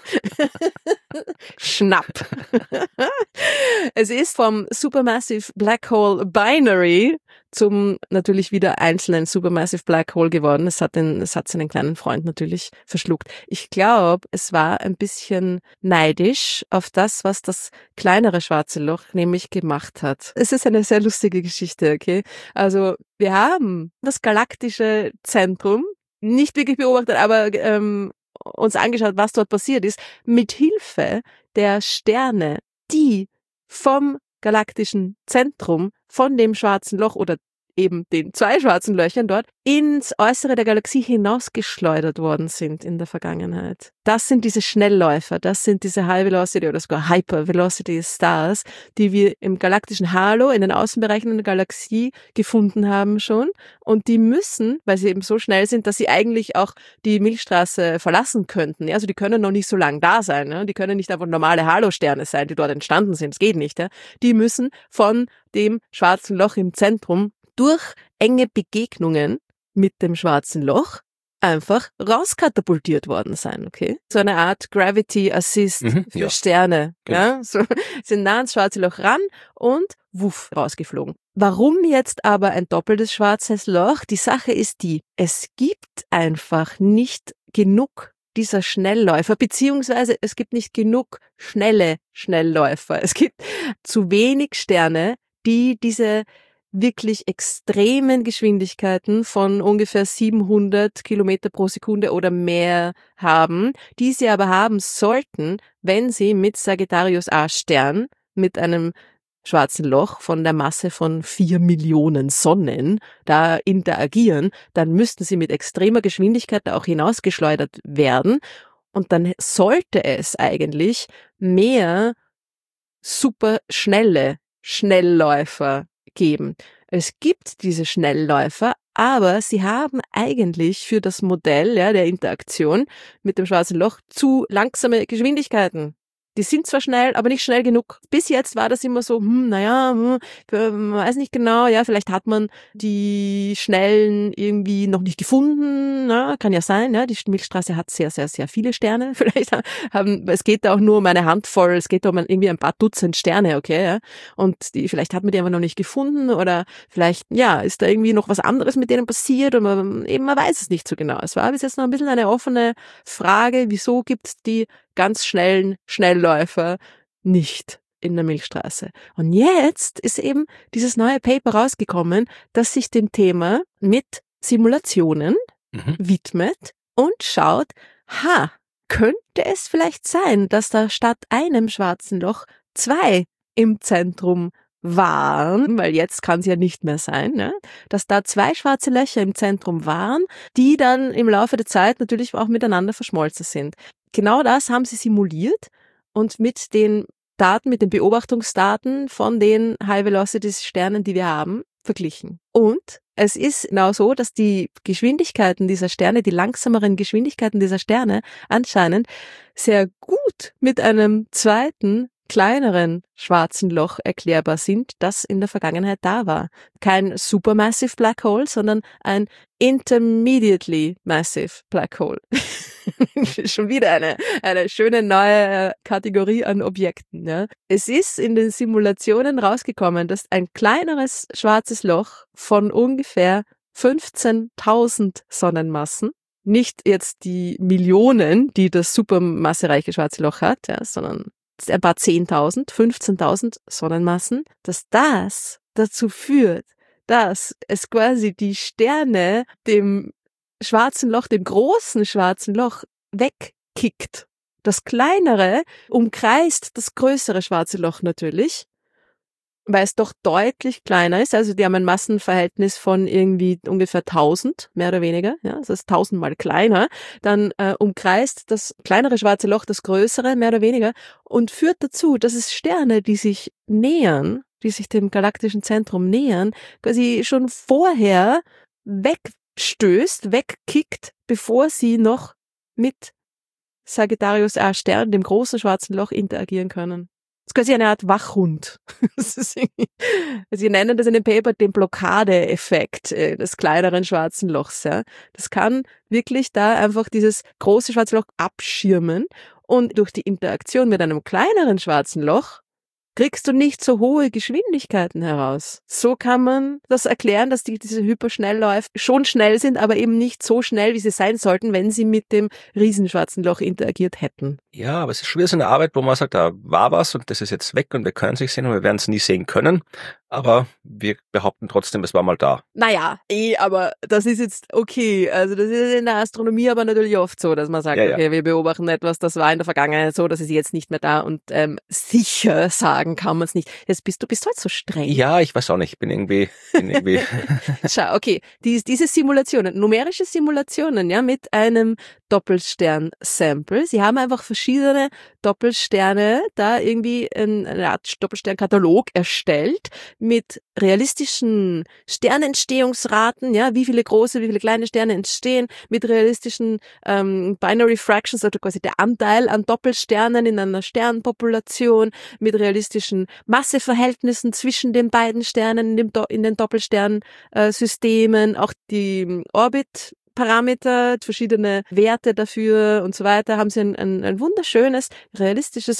Schnapp. Es ist vom Supermassive Black Hole Binary zum natürlich wieder einzelnen Supermassive Black Hole geworden. Es hat seinen kleinen Freund natürlich verschluckt. Ich glaube, es war ein bisschen neidisch auf das, was das kleinere schwarze Loch nämlich gemacht hat. Es ist eine sehr lustige Geschichte, okay? Also, wir haben das galaktische Zentrum nicht wirklich beobachtet, aber uns angeschaut, was dort passiert ist, mit Hilfe der Sterne, die vom galaktischen Zentrum, von dem schwarzen Loch oder eben den 2 schwarzen Löchern dort, ins Äußere der Galaxie hinausgeschleudert worden sind in der Vergangenheit. Das sind diese Schnellläufer, das sind diese High Velocity oder sogar Hyper Velocity Stars, die wir im galaktischen Halo, in den Außenbereichen der Galaxie gefunden haben schon. Und die müssen, weil sie eben so schnell sind, dass sie eigentlich auch die Milchstraße verlassen könnten. Also die können noch nicht so lang da sein. Ne? Die können nicht einfach normale Halo-Sterne sein, die dort entstanden sind. Das geht nicht. Ja? Die müssen von dem schwarzen Loch im Zentrum durch enge Begegnungen mit dem schwarzen Loch einfach rauskatapultiert worden sein, okay? So eine Art Gravity Assist für Sterne, Genau. ja? So, sind nah ans schwarze Loch ran und wuff, rausgeflogen. Warum jetzt aber ein doppeltes schwarzes Loch? Die Sache ist die, es gibt einfach nicht genug dieser Schnellläufer, beziehungsweise es gibt nicht genug schnelle Schnellläufer. Es gibt zu wenig Sterne, die diese wirklich extremen Geschwindigkeiten von ungefähr 700 Kilometer pro Sekunde oder mehr haben, die sie aber haben sollten, wenn sie mit Sagittarius A Stern, mit einem schwarzen Loch von der Masse von 4 Millionen Sonnen da interagieren, dann müssten sie mit extremer Geschwindigkeit da auch hinausgeschleudert werden. Und dann sollte es eigentlich mehr superschnelle Schnellläufer geben. Es gibt diese Schnellläufer, aber sie haben eigentlich für das Modell der Interaktion mit dem schwarzen Loch zu langsame Geschwindigkeiten. Die sind zwar schnell, aber nicht schnell genug. Bis jetzt war das immer so, man weiß nicht genau, ja, vielleicht hat man die Schnellen irgendwie noch nicht gefunden, kann ja sein, ja, die Milchstraße hat sehr, sehr, sehr viele Sterne. Vielleicht es geht da auch nur um eine Handvoll, es geht um irgendwie ein paar Dutzend Sterne, okay, ja. Und vielleicht hat man die aber noch nicht gefunden oder vielleicht, ist da irgendwie noch was anderes mit denen passiert und man weiß es nicht so genau. Es war bis jetzt noch ein bisschen eine offene Frage, wieso gibt's die ganz schnellen Schnellläufer nicht in der Milchstraße. Und jetzt ist eben dieses neue Paper rausgekommen, das sich dem Thema mit Simulationen widmet und schaut, könnte es vielleicht sein, dass da statt einem schwarzen Loch 2 im Zentrum waren, weil jetzt kann es ja nicht mehr sein, ne? Dass da 2 schwarze Löcher im Zentrum waren, die dann im Laufe der Zeit natürlich auch miteinander verschmolzen sind. Genau das haben sie simuliert und mit den Daten, mit den Beobachtungsdaten von den High-Velocity-Sternen, die wir haben, verglichen. Und es ist genau so, dass die Geschwindigkeiten dieser Sterne, die langsameren Geschwindigkeiten dieser Sterne anscheinend sehr gut mit einem zweiten, kleineren schwarzen Loch erklärbar sind, das in der Vergangenheit da war. Kein supermassive Black Hole, sondern ein intermediately massive Black Hole. Schon wieder eine schöne neue Kategorie an Objekten. Ja. Es ist in den Simulationen rausgekommen, dass ein kleineres schwarzes Loch von ungefähr 15.000 Sonnenmassen, nicht jetzt die Millionen, die das supermassereiche schwarze Loch hat, sondern ein paar 10.000, 15.000 Sonnenmassen, dass das dazu führt, dass es quasi die Sterne dem schwarzen Loch, dem großen schwarzen Loch wegkickt. Das kleinere umkreist das größere schwarze Loch natürlich, weil es doch deutlich kleiner ist. Also die haben ein Massenverhältnis von irgendwie ungefähr 1000, mehr oder weniger. Ja, das ist 1000-mal kleiner. Dann umkreist das kleinere schwarze Loch das größere, mehr oder weniger, und führt dazu, dass es Sterne, die sich nähern, die sich dem galaktischen Zentrum nähern, quasi schon vorher wegstößt, wegkickt, bevor sie noch mit Sagittarius A Stern, dem großen schwarzen Loch, interagieren können. Das ist quasi eine Art Wachhund. Sie nennen das in dem Paper den Blockadeeffekt des kleineren schwarzen Lochs. Ja. Das kann wirklich da einfach dieses große schwarze Loch abschirmen und durch die Interaktion mit einem kleineren schwarzen Loch kriegst du nicht so hohe Geschwindigkeiten heraus. So kann man das erklären, dass diese Hyperschnellläufer schon schnell sind, aber eben nicht so schnell, wie sie sein sollten, wenn sie mit dem Riesenschwarzen Loch interagiert hätten. Ja, aber es ist schon wieder so eine Arbeit, wo man sagt, da war was und das ist jetzt weg und wir können es nicht sehen und wir werden es nie sehen können. Aber wir behaupten trotzdem, es war mal da. Naja, aber das ist jetzt okay. Also das ist in der Astronomie aber natürlich oft so, dass man sagt, okay, wir beobachten etwas, das war in der Vergangenheit so, das ist jetzt nicht mehr da und sicher sagen kann man es nicht. Jetzt bist du heute so streng. Ja, ich weiß auch nicht, ich bin irgendwie Schau, okay, diese Simulationen, numerische Simulationen, ja, mit einem Doppelstern-Sample. Sie haben einfach verschiedene Doppelsterne da irgendwie eine Art Doppelsternkatalog erstellt mit realistischen Sternentstehungsraten, ja, wie viele große, wie viele kleine Sterne entstehen, mit realistischen Binary Fractions, also quasi der Anteil an Doppelsternen in einer Sternpopulation, mit realistischen Masseverhältnissen zwischen den beiden Sternen in den Doppelsternsystemen, auch die Orbit-Parameter, verschiedene Werte dafür und so weiter, haben sie ein wunderschönes, realistisches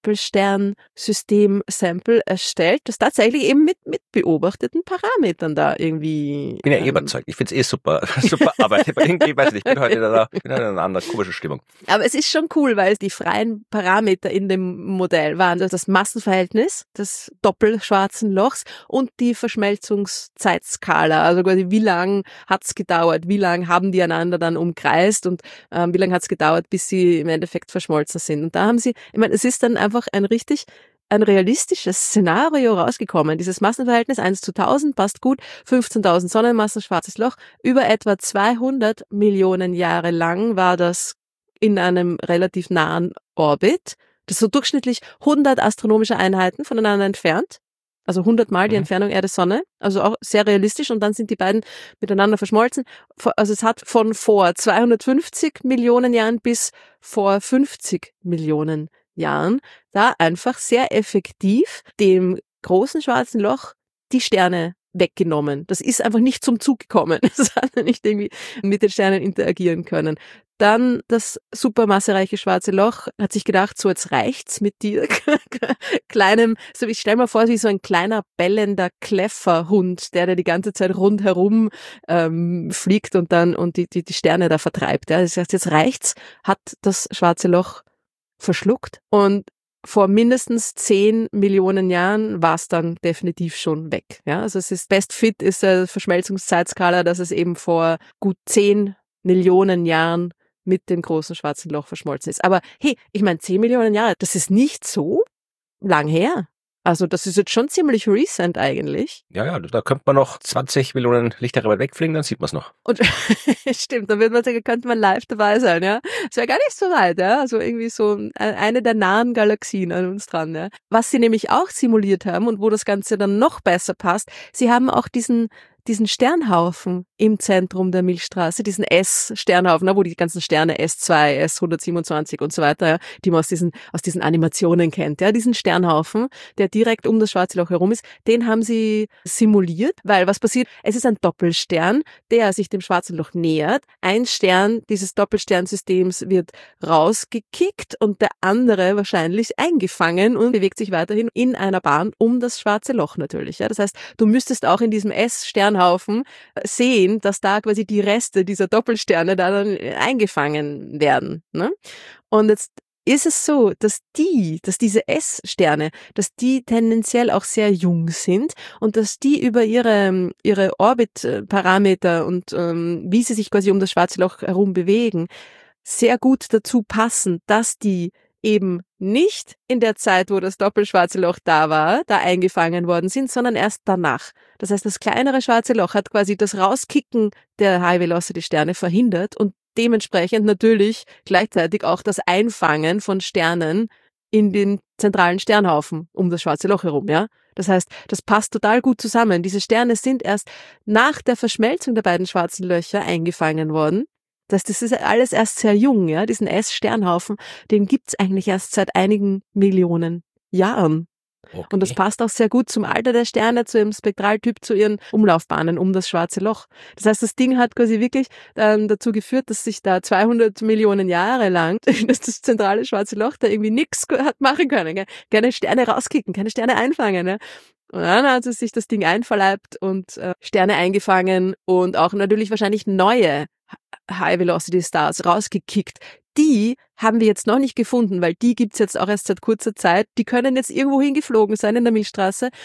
Doppelstern-System-Sample erstellt, das tatsächlich eben mit beobachteten Parametern da irgendwie... Ich bin ja überzeugt. Ich find's super Arbeit. Aber irgendwie, weiß nicht, ich bin heute in einer anderen komischen Stimmung. Aber es ist schon cool, weil die freien Parameter in dem Modell waren also das Massenverhältnis des Doppelschwarzen Lochs und die Verschmelzungszeitskala. Also quasi, wie lang hat's gedauert, wie lang haben die einander dann umkreist und wie lange hat's gedauert, bis sie im Endeffekt verschmolzen sind. Und da haben sie, ich meine, es ist dann einfach ein realistisches Szenario rausgekommen. Dieses Massenverhältnis 1:1000 passt gut, 15.000 Sonnenmassen, schwarzes Loch, über etwa 200 Millionen Jahre lang war das in einem relativ nahen Orbit. Das ist so durchschnittlich 100 astronomische Einheiten voneinander entfernt. Also 100 Mal die Entfernung Erde-Sonne, also auch sehr realistisch, und dann sind die beiden miteinander verschmolzen. Also es hat von vor 250 Millionen Jahren bis vor 50 Millionen Jahren da einfach sehr effektiv dem großen schwarzen Loch die Sterne weggenommen. Das ist einfach nicht zum Zug gekommen. Das hat nicht irgendwie mit den Sternen interagieren können. Dann das supermassereiche schwarze Loch hat sich gedacht, so jetzt reicht's mit dir kleinem, so ich stell mir vor, wie so ein kleiner bellender Kläfferhund, der die ganze Zeit rundherum fliegt und die Sterne da vertreibt. Ja. Das heißt, jetzt reicht's, hat das schwarze Loch verschluckt, und vor mindestens 10 Millionen Jahren war es dann definitiv schon weg. Ja, also es ist Best Fit ist eine Verschmelzungszeitskala, dass es eben vor gut 10 Millionen Jahren mit dem großen schwarzen Loch verschmolzen ist. Aber hey, ich meine 10 Millionen Jahre, das ist nicht so lang her. Also das ist jetzt schon ziemlich recent eigentlich. Ja, da könnte man noch 20 Millionen Lichtjahre weit wegfliegen, dann sieht man es noch. Und stimmt, dann könnte man live dabei sein, ja. Es wäre gar nicht so weit, ja. Also irgendwie so eine der nahen Galaxien an uns dran, ja. Was sie nämlich auch simuliert haben und wo das Ganze dann noch besser passt, sie haben auch diesen Sternhaufen im Zentrum der Milchstraße, diesen S-Sternhaufen, wo die ganzen Sterne S2, S127 und so weiter, ja, die man aus diesen Animationen kennt, ja, diesen Sternhaufen, der direkt um das schwarze Loch herum ist, den haben sie simuliert, weil was passiert? Es ist ein Doppelstern, der sich dem schwarzen Loch nähert. Ein Stern dieses Doppelsternsystems wird rausgekickt und der andere wahrscheinlich eingefangen und bewegt sich weiterhin in einer Bahn um das schwarze Loch natürlich, ja. Das heißt, du müsstest auch in diesem S-Sternhaufen sehen, dass da quasi die Reste dieser Doppelsterne da dann eingefangen werden, ne? Und jetzt ist es so, dass diese S-Sterne, dass die tendenziell auch sehr jung sind und dass die über ihre Orbitparameter und wie sie sich quasi um das schwarze Loch herum bewegen, sehr gut dazu passen, dass die eben nicht in der Zeit, wo das doppelschwarze Loch da war, da eingefangen worden sind, sondern erst danach. Das heißt, das kleinere schwarze Loch hat quasi das Rauskicken der High-Velocity-Sterne verhindert und dementsprechend natürlich gleichzeitig auch das Einfangen von Sternen in den zentralen Sternhaufen um das schwarze Loch herum, ja. Das heißt, das passt total gut zusammen. Diese Sterne sind erst nach der Verschmelzung der beiden schwarzen Löcher eingefangen worden. Das ist alles erst sehr jung, ja. Diesen S-Sternhaufen, den gibt's eigentlich erst seit einigen Millionen Jahren. Okay. Und das passt auch sehr gut zum Alter der Sterne, zu ihrem Spektraltyp, zu ihren Umlaufbahnen um das schwarze Loch. Das heißt, das Ding hat quasi wirklich dazu geführt, dass sich da 200 Millionen Jahre lang das zentrale schwarze Loch da irgendwie nichts hat machen können. Gell? Keine Sterne rauskicken, keine Sterne einfangen. Ja? Und dann hat es sich das Ding einverleibt und Sterne eingefangen und auch natürlich wahrscheinlich neue High-Velocity-Stars rausgekickt. Die haben wir jetzt noch nicht gefunden, weil die gibt's jetzt auch erst seit kurzer Zeit. Die können jetzt irgendwo hingeflogen sein in der Milchstraße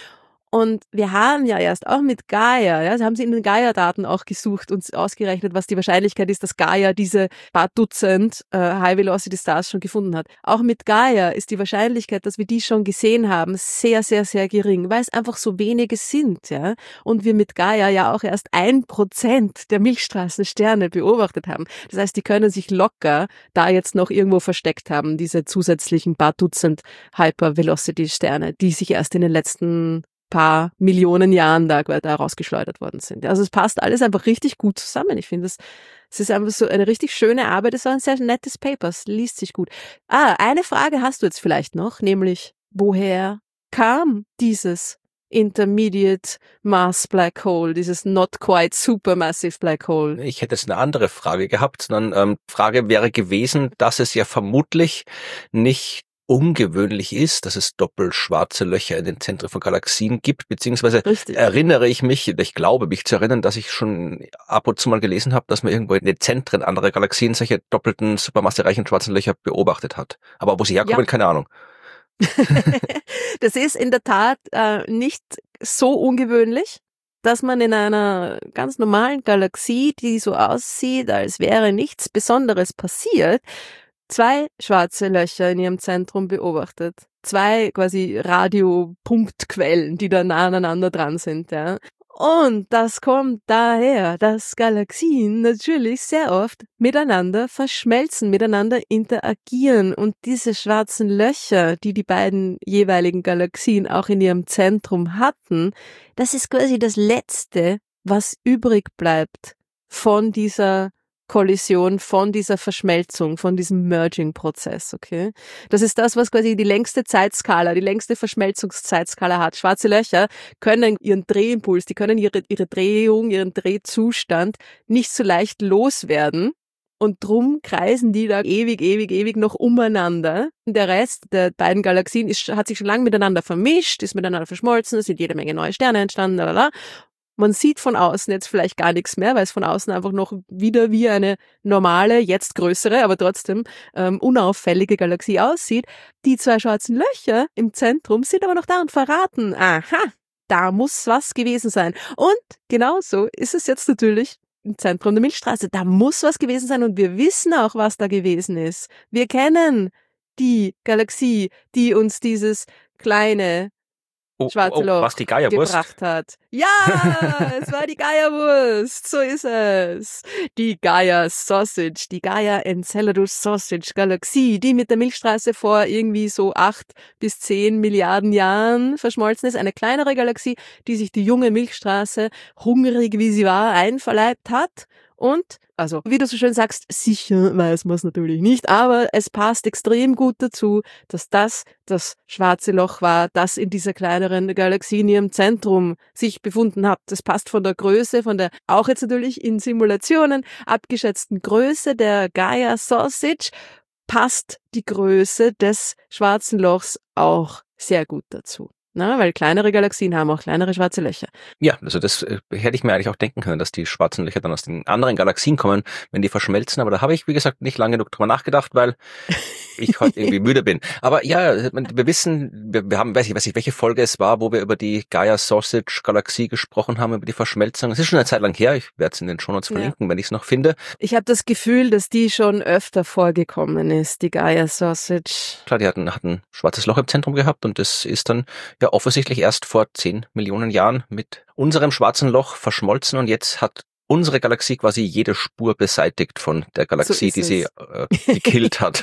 Und wir haben ja erst auch mit Gaia, ja, haben sie in den Gaia-Daten auch gesucht und ausgerechnet, was die Wahrscheinlichkeit ist, dass Gaia diese paar Dutzend High-Velocity-Stars schon gefunden hat. Auch mit Gaia ist die Wahrscheinlichkeit, dass wir die schon gesehen haben, sehr, sehr, sehr gering, weil es einfach so wenige sind, ja. Und wir mit Gaia ja auch erst 1% der Milchstraßensterne beobachtet haben. Das heißt, die können sich locker da jetzt noch irgendwo versteckt haben, diese zusätzlichen paar Dutzend Hyper-Velocity-Sterne, die sich erst in den letzten paar Millionen Jahren da rausgeschleudert worden sind. Also es passt alles einfach richtig gut zusammen. Ich finde, es ist einfach so eine richtig schöne Arbeit. Es war ein sehr nettes Paper. Es liest sich gut. Eine Frage hast du jetzt vielleicht noch, nämlich, woher kam dieses Intermediate Mass Black Hole, dieses Not Quite Supermassive Black Hole? Ich hätte jetzt eine andere Frage gehabt, sondern Frage wäre gewesen, dass es ja vermutlich nicht ungewöhnlich ist, dass es doppelschwarze Löcher in den Zentren von Galaxien gibt, beziehungsweise erinnere ich mich, ich glaube mich zu erinnern, dass ich schon ab und zu mal gelesen habe, dass man irgendwo in den Zentren anderer Galaxien solche doppelten, supermassereichen schwarzen Löcher beobachtet hat. Aber wo sie herkommen, keine Ahnung. Das ist in der Tat nicht so ungewöhnlich, dass man in einer ganz normalen Galaxie, die so aussieht, als wäre nichts Besonderes passiert, 2 schwarze Löcher in ihrem Zentrum beobachtet. 2 quasi Radiopunktquellen, die da nah aneinander dran sind, ja. Und das kommt daher, dass Galaxien natürlich sehr oft miteinander verschmelzen, miteinander interagieren. Und diese schwarzen Löcher, die die beiden jeweiligen Galaxien auch in ihrem Zentrum hatten, das ist quasi das Letzte, was übrig bleibt von dieser Kollision, von dieser Verschmelzung, von diesem Merging-Prozess, okay? Das ist das, was quasi die längste Zeitskala, die längste Verschmelzungszeitskala hat. Schwarze Löcher können ihren Drehimpuls, die können ihre Drehung, ihren Drehzustand nicht so leicht loswerden. Und drum kreisen die da ewig noch umeinander. Der Rest der beiden Galaxien hat sich schon lange miteinander vermischt, ist miteinander verschmolzen, es sind jede Menge neue Sterne entstanden, lalala. Man sieht von außen jetzt vielleicht gar nichts mehr, weil es von außen einfach noch wieder wie eine normale, jetzt größere, aber trotzdem unauffällige Galaxie aussieht. Die 2 schwarzen Löcher im Zentrum sind aber noch da und verraten, aha, da muss was gewesen sein. Und genauso ist es jetzt natürlich im Zentrum der Milchstraße. Da muss was gewesen sein und wir wissen auch, was da gewesen ist. Wir kennen die Galaxie, die uns dieses kleine schwarze Loch was, die Gaia-Wurst gebracht hat. Ja, es war die Gaia-Wurst, so ist es. Die Gaia-Sausage, die Gaia-Enceladus-Sausage-Galaxie, die mit der Milchstraße vor irgendwie so 8 bis 10 Milliarden Jahren verschmolzen ist. Eine kleinere Galaxie, die sich die junge Milchstraße, hungrig wie sie war, einverleibt hat. Und, also, wie du so schön sagst, sicher weiß man es natürlich nicht, aber es passt extrem gut dazu, dass das schwarze Loch war, das in dieser kleineren Galaxie in ihrem Zentrum sich befunden hat. Das passt von der Größe, von der auch jetzt natürlich in Simulationen abgeschätzten Größe der Gaia Sausage, passt die Größe des schwarzen Lochs auch sehr gut dazu. Na, weil kleinere Galaxien haben auch kleinere schwarze Löcher. Ja, also das hätte ich mir eigentlich auch denken können, dass die schwarzen Löcher dann aus den anderen Galaxien kommen, wenn die verschmelzen. Aber da habe ich, wie gesagt, nicht lange genug drüber nachgedacht, weil ich heute irgendwie müde bin. Aber ja, wir wissen, wir haben, weiß ich, welche Folge es war, wo wir über die Gaia Sausage Galaxie gesprochen haben, über die Verschmelzung. Es ist schon eine Zeit lang her. Ich werde es in den Shownotes verlinken, wenn ich es noch finde. Ich habe das Gefühl, dass die schon öfter vorgekommen ist, die Gaia Sausage. Klar, die hatten ein schwarzes Loch im Zentrum gehabt und das ist dann ja offensichtlich erst vor 10 Millionen Jahren mit unserem schwarzen Loch verschmolzen und jetzt hat unsere Galaxie quasi jede Spur beseitigt von der Galaxie, die sie gekillt hat.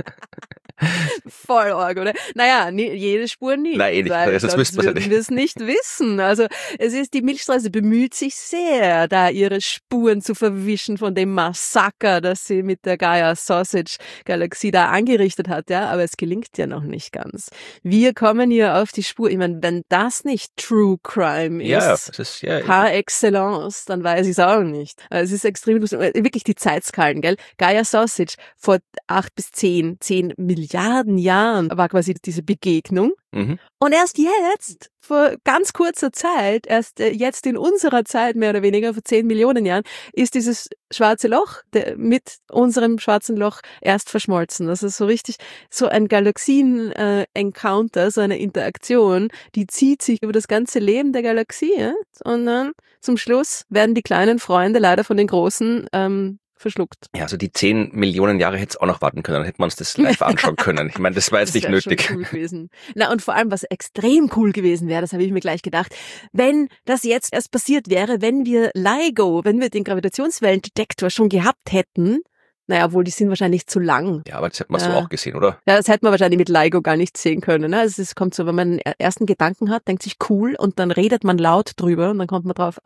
Voll arg, oder? Naja, jede Spur nicht. Nein, nicht. Weil Das wüsste man ja nicht. Wir es nicht wissen. Also die Milchstraße bemüht sich sehr, da ihre Spuren zu verwischen von dem Massaker, das sie mit der Gaia Sausage Galaxie da angerichtet hat, ja. Aber es gelingt ja noch nicht ganz. Wir kommen hier auf die Spur. Ich meine, wenn das nicht True Crime ist, par excellence, dann weiß ich es auch nicht. Also, es ist extrem lustig. Wirklich die Zeitskalen, gell? Gaia Sausage vor 8 bis 10 Milliarden Milliarden Jahren war quasi diese Begegnung. Mhm. Und erst jetzt, vor ganz kurzer Zeit, erst jetzt in unserer Zeit mehr oder weniger, vor 10 Millionen Jahren, ist dieses schwarze Loch mit unserem schwarzen Loch erst verschmolzen. Das ist so richtig so ein Galaxien-Encounter, so eine Interaktion, die zieht sich über das ganze Leben der Galaxie. Ja? Und dann zum Schluss werden die kleinen Freunde leider von den großen verschluckt. Ja, also die 10 Millionen Jahre hätte es auch noch warten können, dann hätte man uns das live anschauen können. Ich meine, das war jetzt nicht nötig. Schon cool gewesen. Na, und vor allem, was extrem cool gewesen wäre, das habe ich mir gleich gedacht, wenn das jetzt erst passiert wäre, wenn wir LIGO, wenn wir den Gravitationswellendetektor schon gehabt hätten. Naja, obwohl die sind wahrscheinlich zu lang. Ja, aber das hätte man so auch gesehen, oder? Ja, das hätte man wahrscheinlich mit LIGO gar nicht sehen können. Ne? Also es kommt so, wenn man einen ersten Gedanken hat, denkt sich cool und dann redet man laut drüber und dann kommt man drauf,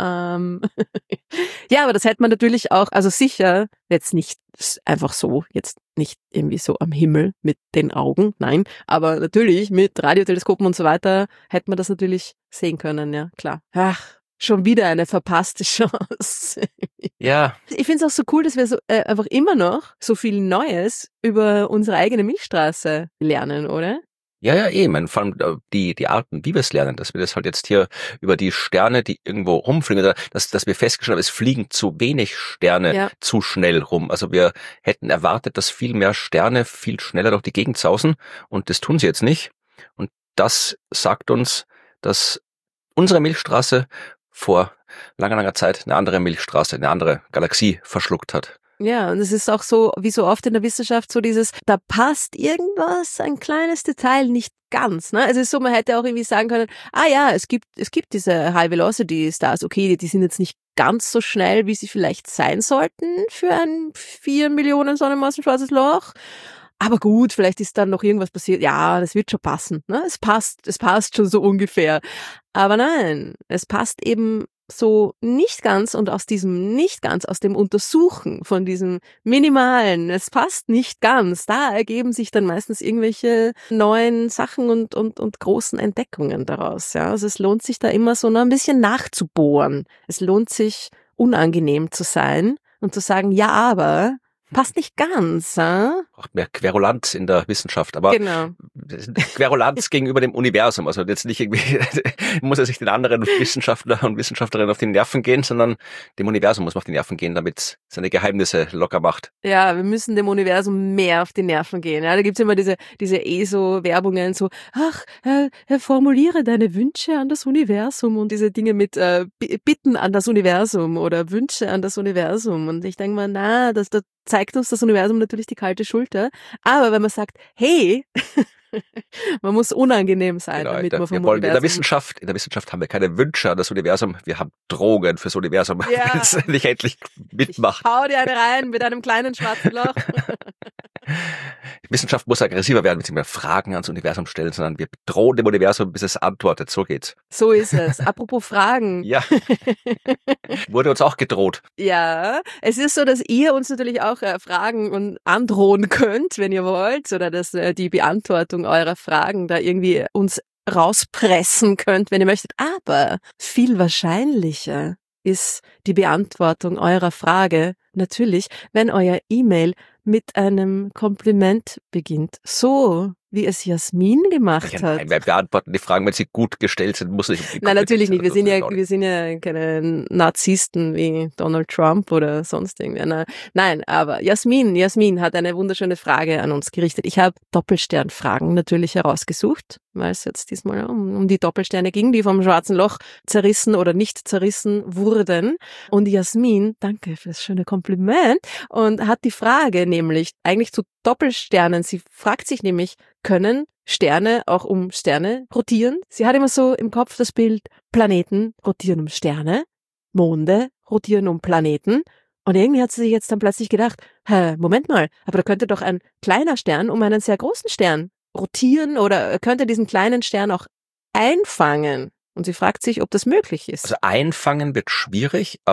Ja, aber das hätte man natürlich auch, also sicher jetzt nicht einfach so, jetzt nicht irgendwie so am Himmel mit den Augen, nein, aber natürlich mit Radioteleskopen und so weiter hätte man das natürlich sehen können, ja, klar. Ach, schon wieder eine verpasste Chance. Ja. Ich finde es auch so cool, dass wir so einfach immer noch so viel Neues über unsere eigene Milchstraße lernen, oder? Ja, ich meine, vor allem die Arten, wie wir es lernen, dass wir das halt jetzt hier über die Sterne, die irgendwo rumfliegen, oder dass wir festgestellt haben, es fliegen zu wenig Sterne zu schnell rum. Also wir hätten erwartet, dass viel mehr Sterne viel schneller durch die Gegend sausen und das tun sie jetzt nicht. Und das sagt uns, dass unsere Milchstraße vor langer Zeit eine andere Milchstraße, eine andere Galaxie verschluckt hat. Ja, und es ist auch so, wie so oft in der Wissenschaft, so dieses, da passt irgendwas, ein kleines Detail nicht ganz, ne? Also es ist so, man hätte auch irgendwie sagen können, es gibt diese High-Velocity-Stars, okay, die sind jetzt nicht ganz so schnell, wie sie vielleicht sein sollten für ein 4 Millionen Sonnenmassen schwarzes Loch. Aber gut, vielleicht ist dann noch irgendwas passiert. Ja, das wird schon passen, ne? Es passt schon so ungefähr. Aber nein, es passt eben so nicht ganz und aus dem Untersuchen von diesem Minimalen, es passt nicht ganz, da ergeben sich dann meistens irgendwelche neuen Sachen und großen Entdeckungen daraus, ja. Also es lohnt sich da immer so noch ein bisschen nachzubohren. Es lohnt sich, unangenehm zu sein und zu sagen, ja, aber passt nicht ganz, Braucht mehr Querulanz in der Wissenschaft, aber genau. Querulanz gegenüber dem Universum, also jetzt nicht irgendwie, muss er sich den anderen Wissenschaftler und Wissenschaftlerinnen auf die Nerven gehen, sondern dem Universum muss man auf die Nerven gehen, damit es seine Geheimnisse locker macht. Ja, wir müssen dem Universum mehr auf die Nerven gehen. Ja, da gibt's immer diese ESO-Werbungen so, formuliere deine Wünsche an das Universum und diese Dinge mit Bitten an das Universum oder Wünsche an das Universum. Und ich denke mal, das zeigt uns das Universum natürlich die kalte Schulter. Aber wenn man sagt, hey, man muss unangenehm sein, genau, damit man vom Universum... In der Wissenschaft haben wir keine Wünsche an das Universum, wir haben Drogen fürs Universum, wenn es nicht endlich mitmacht. Ich hau dir eine rein mit einem kleinen schwarzen Loch. Wissenschaft muss aggressiver werden, wenn wir Fragen ans Universum stellen, sondern wir bedrohen dem Universum, bis es antwortet. So geht's. So ist es. Apropos Fragen. Ja. Wurde uns auch gedroht. Ja, es ist so, dass ihr uns natürlich auch fragen und androhen könnt, wenn ihr wollt, oder dass die Beantwortung eurer Fragen da irgendwie uns rauspressen könnt, wenn ihr möchtet. Aber viel wahrscheinlicher ist die Beantwortung eurer Frage natürlich, wenn euer E-Mail mit einem Kompliment beginnt. So, wie es Jasmin gemacht hat. Nein, wir beantworten die Fragen, wenn sie gut gestellt sind, muss nicht. Nein, natürlich nicht. Wir sind ja keine Narzissten wie Donald Trump oder sonst irgendwer. Nein, aber Jasmin hat eine wunderschöne Frage an uns gerichtet. Ich habe Doppelsternfragen natürlich herausgesucht, weil es jetzt diesmal um die Doppelsterne ging, die vom schwarzen Loch zerrissen oder nicht zerrissen wurden. Und Jasmin, danke für das schöne Kompliment, und hat die Frage nämlich eigentlich zu Doppelsternen. Sie fragt sich nämlich, können Sterne auch um Sterne rotieren? Sie hat immer so im Kopf das Bild, Planeten rotieren um Sterne, Monde rotieren um Planeten. Und irgendwie hat sie sich jetzt dann plötzlich gedacht, Moment mal, aber da könnte doch ein kleiner Stern um einen sehr großen Stern rotieren oder könnte diesen kleinen Stern auch einfangen. Und sie fragt sich, ob das möglich ist. Also einfangen wird schwierig, aber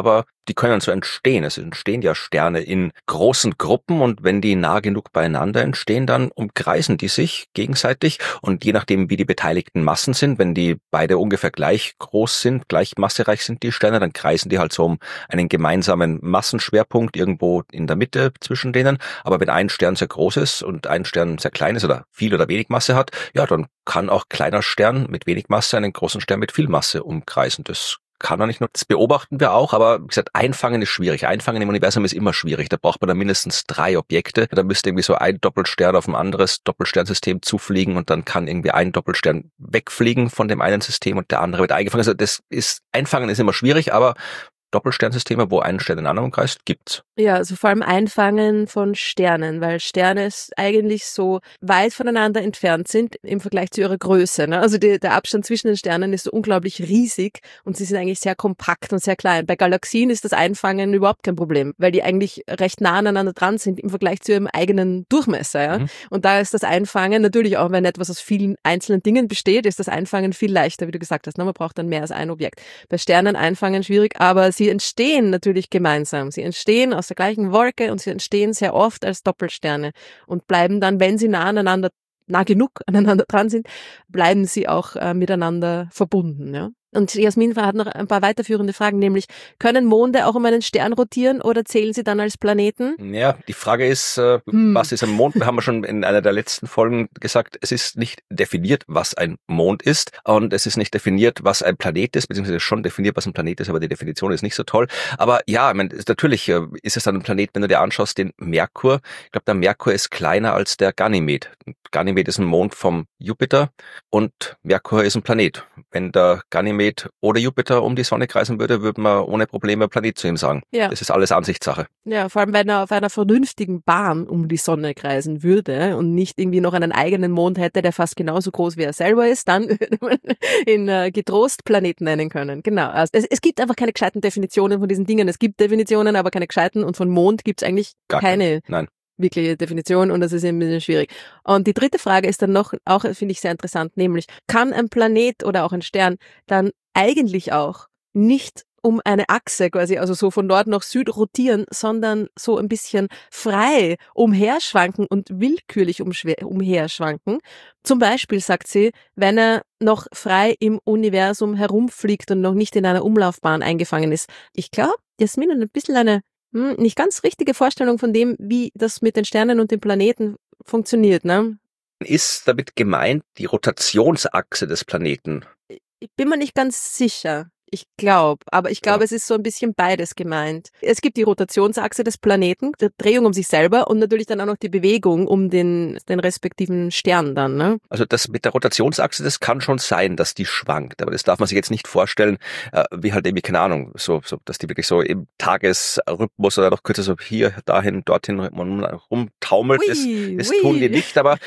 die können so entstehen. Es entstehen ja Sterne in großen Gruppen und wenn die nah genug beieinander entstehen, dann umkreisen die sich gegenseitig und je nachdem, wie die beteiligten Massen sind, wenn die beide ungefähr gleich groß sind, gleich massereich sind die Sterne, dann kreisen die halt so um einen gemeinsamen Massenschwerpunkt irgendwo in der Mitte zwischen denen. Aber wenn ein Stern sehr groß ist und ein Stern sehr klein ist oder viel oder wenig Masse hat, ja, dann kann auch kleiner Stern mit wenig Masse einen großen Stern mit viel Masse umkreisen. Das kann er nicht nur, das beobachten wir auch, aber wie gesagt, einfangen ist schwierig. Einfangen im Universum ist immer schwierig. Da braucht man dann mindestens 3 Objekte. Da müsste irgendwie so ein Doppelstern auf ein anderes Doppelsternsystem zufliegen und dann kann irgendwie ein Doppelstern wegfliegen von dem einen System und der andere wird eingefangen. Also einfangen ist immer schwierig, aber Doppelsternsysteme, wo ein Stern den anderen umkreist, gibt's. Ja, also vor allem Einfangen von Sternen, weil Sterne eigentlich so weit voneinander entfernt sind im Vergleich zu ihrer Größe. Ne? Also der Abstand zwischen den Sternen ist so unglaublich riesig und sie sind eigentlich sehr kompakt und sehr klein. Bei Galaxien ist das Einfangen überhaupt kein Problem, weil die eigentlich recht nah aneinander dran sind im Vergleich zu ihrem eigenen Durchmesser. Ja? Und da ist das Einfangen natürlich auch, wenn etwas aus vielen einzelnen Dingen besteht, ist das Einfangen viel leichter, wie du gesagt hast. Ne? Man braucht dann mehr als ein Objekt. Bei Sternen einfangen schwierig, aber sie entstehen natürlich gemeinsam. Sie entstehen aus der gleichen Wolke und sie entstehen sehr oft als Doppelsterne und bleiben dann, wenn sie nah genug aneinander dran sind, bleiben sie auch miteinander verbunden. Ja? Und Jasmin hat noch ein paar weiterführende Fragen, nämlich, können Monde auch um einen Stern rotieren oder zählen sie dann als Planeten? Ja, die Frage ist, was ist ein Mond? Wir haben ja schon in einer der letzten Folgen gesagt, es ist nicht definiert, was ein Mond ist und es ist nicht definiert, was ein Planet ist, beziehungsweise schon definiert, was ein Planet ist, aber die Definition ist nicht so toll. Aber ja, ich meine, natürlich ist es dann ein Planet, wenn du dir anschaust, den Merkur. Ich glaube, der Merkur ist kleiner als der Ganymed. Ganymed ist ein Mond vom Jupiter und Merkur ist ein Planet. Wenn der Ganymed oder Jupiter um die Sonne kreisen würde, würde man ohne Probleme Planet zu ihm sagen. Ja. Das ist alles Ansichtssache. Ja, vor allem, wenn er auf einer vernünftigen Bahn um die Sonne kreisen würde und nicht irgendwie noch einen eigenen Mond hätte, der fast genauso groß wie er selber ist, dann würde man ihn getrost Planeten nennen können. Genau. Also es gibt einfach keine gescheiten Definitionen von diesen Dingen. Es gibt Definitionen, aber keine gescheiten und von Mond gibt es eigentlich keine. Nein. Wirkliche Definition und das ist ein bisschen schwierig. Und die dritte Frage ist dann noch, auch finde ich sehr interessant, nämlich, kann ein Planet oder auch ein Stern dann eigentlich auch nicht um eine Achse quasi, also so von Nord nach Süd rotieren, sondern so ein bisschen frei umherschwanken und willkürlich umherschwanken? Zum Beispiel, sagt sie, wenn er noch frei im Universum herumfliegt und noch nicht in einer Umlaufbahn eingefangen ist. Ich glaube, Jasmin hat ein bisschen eine nicht ganz richtige Vorstellung von dem, wie das mit den Sternen und den Planeten funktioniert, ne? Ist damit gemeint die Rotationsachse des Planeten? Ich bin mir nicht ganz sicher. Ich glaube, es ist so ein bisschen beides gemeint. Es gibt die Rotationsachse des Planeten, die Drehung um sich selber und natürlich dann auch noch die Bewegung um den respektiven Stern dann, ne? Also das mit der Rotationsachse, das kann schon sein, dass die schwankt, aber das darf man sich jetzt nicht vorstellen, wie halt irgendwie, keine Ahnung, so, dass die wirklich so im Tagesrhythmus oder noch kürzer so hier, dahin, dorthin rumtaumelt. Das tun die nicht, aber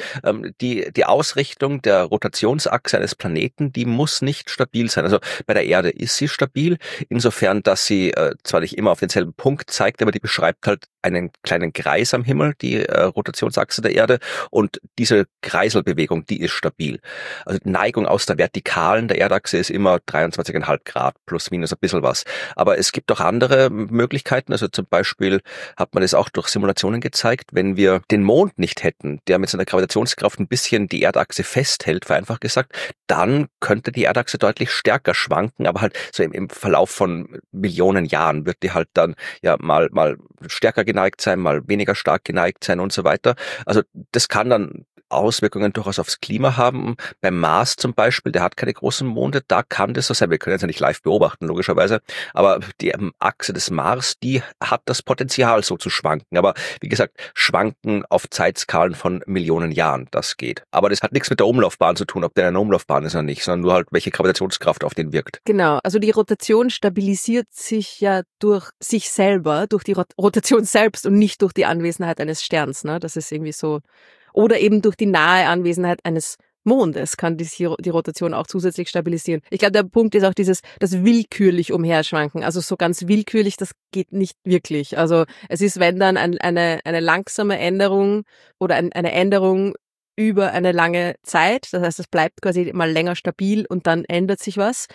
die Ausrichtung der Rotationsachse eines Planeten, die muss nicht stabil sein. Also bei der Erde ist sie stabil, insofern, dass sie zwar nicht immer auf denselben Punkt zeigt, aber die beschreibt halt einen kleinen Kreis am Himmel, die Rotationsachse der Erde, und diese Kreiselbewegung, die ist stabil. Also die Neigung aus der Vertikalen der Erdachse ist immer 23,5 Grad, plus minus ein bisschen was. Aber es gibt auch andere Möglichkeiten, also zum Beispiel hat man das auch durch Simulationen gezeigt, wenn wir den Mond nicht hätten, der mit seiner Gravitationskraft ein bisschen die Erdachse festhält, vereinfacht gesagt, dann könnte die Erdachse deutlich stärker schwanken, aber halt so im Verlauf von Millionen Jahren wird die halt dann ja mal stärker geneigt sein, mal weniger stark geneigt sein und so weiter. Also das kann dann Auswirkungen durchaus aufs Klima haben. Beim Mars zum Beispiel, der hat keine großen Monde, da kann das so sein. Wir können es ja nicht live beobachten, logischerweise, aber die Achse des Mars, die hat das Potenzial so zu schwanken. Aber wie gesagt, schwanken auf Zeitskalen von Millionen Jahren, das geht. Aber das hat nichts mit der Umlaufbahn zu tun, ob der eine Umlaufbahn ist oder nicht, sondern nur halt, welche Gravitationskraft auf den wirkt. Genau, also die Rotation stabilisiert sich ja durch sich selber, durch die Rotation selbst und nicht durch die Anwesenheit eines Sterns, ne? Das ist irgendwie so. Oder eben durch die nahe Anwesenheit eines Mondes kann die Rotation auch zusätzlich stabilisieren. Ich glaube, der Punkt ist auch das willkürlich umherschwanken. Also so ganz willkürlich, das geht nicht wirklich. Also es ist, wenn dann eine langsame Änderung oder eine Änderung über eine lange Zeit. Das heißt, es bleibt quasi mal länger stabil und dann ändert sich was.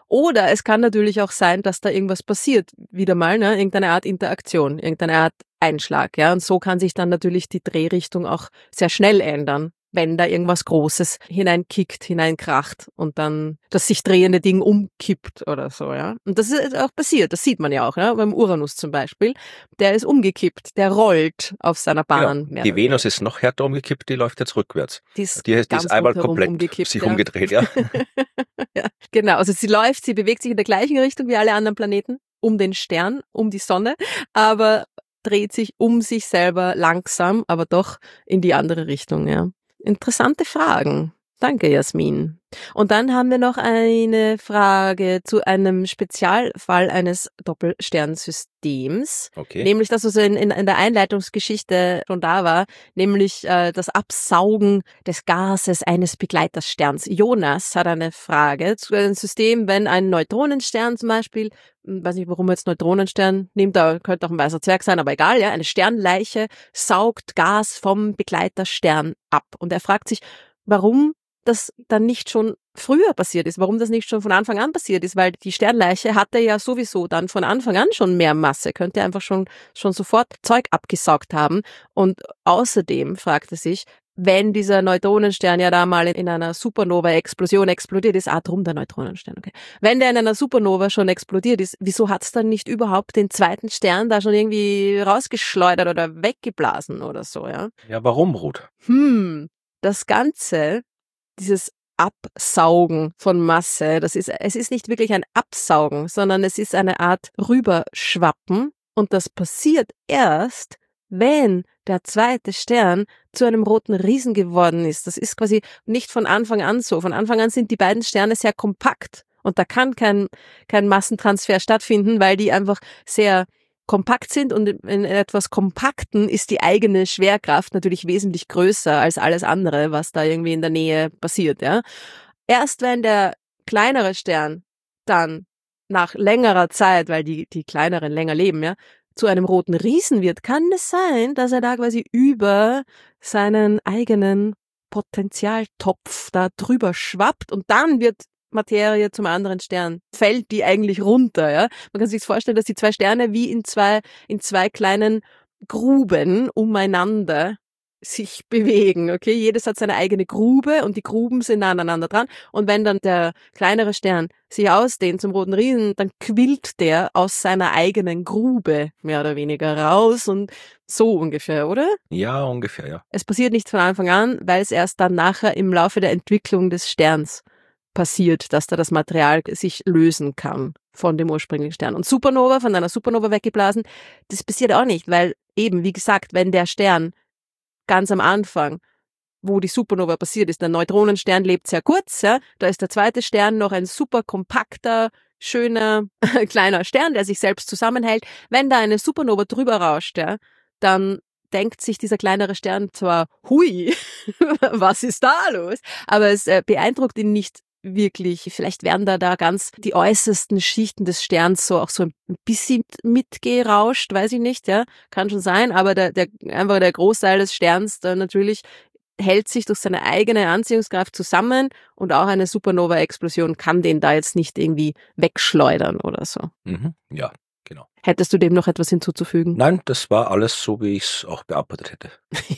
Oder es kann natürlich auch sein, dass da irgendwas passiert, wieder mal, ne, irgendeine Art Interaktion, irgendeine Art Einschlag, ja, und so kann sich dann natürlich die Drehrichtung auch sehr schnell ändern, wenn da irgendwas Großes hineinkickt, hineinkracht und dann das sich drehende Ding umkippt oder so, ja. Und das ist auch passiert, das sieht man ja auch, ja, beim Uranus zum Beispiel, der ist umgekippt, der rollt auf seiner Bahn. Genau. Die Venus ist noch härter umgekippt, die läuft jetzt rückwärts. Die ist einmal komplett sich umgedreht, ja. Ja. Genau, also sie bewegt sich in der gleichen Richtung wie alle anderen Planeten, um den Stern, um die Sonne, aber dreht sich um sich selber langsam, aber doch in die andere Richtung, ja. Interessante Fragen. Danke, Jasmin. Und dann haben wir noch eine Frage zu einem Spezialfall eines Doppelsternsystems. Okay. Nämlich das, was in der Einleitungsgeschichte schon da war, nämlich das Absaugen des Gases eines Begleitersterns. Jonas hat eine Frage zu einem System, wenn ein Neutronenstern zum Beispiel, weiß nicht, warum man jetzt Neutronenstern nimmt, da könnte auch ein weißer Zwerg sein, aber egal, ja, eine Sternleiche saugt Gas vom Begleiterstern ab. Und er fragt sich, warum das dann nicht schon früher passiert ist, warum das nicht schon von Anfang an passiert ist, weil die Sternleiche hatte ja sowieso dann von Anfang an schon mehr Masse, könnte einfach schon sofort Zeug abgesaugt haben. Und außerdem fragt er sich, wenn dieser Neutronenstern ja da mal in einer Supernova-Explosion explodiert ist, drum der Neutronenstern, okay. Wenn der in einer Supernova schon explodiert ist, wieso hat's dann nicht überhaupt den zweiten Stern da schon irgendwie rausgeschleudert oder weggeblasen oder so, ja? Ja, warum, Ruth? Das Ganze, dieses Absaugen von Masse, es ist nicht wirklich ein Absaugen, sondern es ist eine Art Rüberschwappen und das passiert erst, wenn der zweite Stern zu einem roten Riesen geworden ist. Das ist quasi nicht von Anfang an so. Von Anfang an sind die beiden Sterne sehr kompakt und da kann kein Massentransfer stattfinden, weil die einfach sehr kompakt sind und in etwas Kompakten ist die eigene Schwerkraft natürlich wesentlich größer als alles andere, was da irgendwie in der Nähe passiert, ja. Erst wenn der kleinere Stern dann nach längerer Zeit, weil die kleineren länger leben, ja, zu einem roten Riesen wird, kann es sein, dass er da quasi über seinen eigenen Potentialtopf da drüber schwappt und dann wird Materie zum anderen Stern, fällt die eigentlich runter, ja. Man kann sich vorstellen, dass die zwei Sterne wie in zwei kleinen Gruben umeinander sich bewegen, okay. Jedes hat seine eigene Grube und die Gruben sind aneinander dran und wenn dann der kleinere Stern sich ausdehnt zum roten Riesen, dann quillt der aus seiner eigenen Grube mehr oder weniger raus und so ungefähr, oder? Ja, ungefähr, ja. Es passiert nicht von Anfang an, weil es erst dann nachher im Laufe der Entwicklung des Sterns passiert, dass da das Material sich lösen kann von dem ursprünglichen Stern. Und Supernova, von einer Supernova weggeblasen, das passiert auch nicht, weil eben, wie gesagt, wenn der Stern ganz am Anfang, wo die Supernova passiert ist, der Neutronenstern lebt sehr kurz, ja, da ist der zweite Stern noch ein super kompakter, schöner, kleiner Stern, der sich selbst zusammenhält. Wenn da eine Supernova drüber rauscht, ja, dann denkt sich dieser kleinere Stern zwar, hui, was ist da los? Aber es beeindruckt ihn nicht wirklich. Vielleicht werden da ganz die äußersten Schichten des Sterns so auch so ein bisschen mitgerauscht, weiß ich nicht, ja, kann schon sein, aber einfach der Großteil des Sterns da natürlich hält sich durch seine eigene Anziehungskraft zusammen und auch eine Supernova-Explosion kann den da jetzt nicht irgendwie wegschleudern oder so. Ja, genau. Hättest du dem noch etwas hinzuzufügen? Nein, das war alles so, wie ich es auch beantwortet hätte.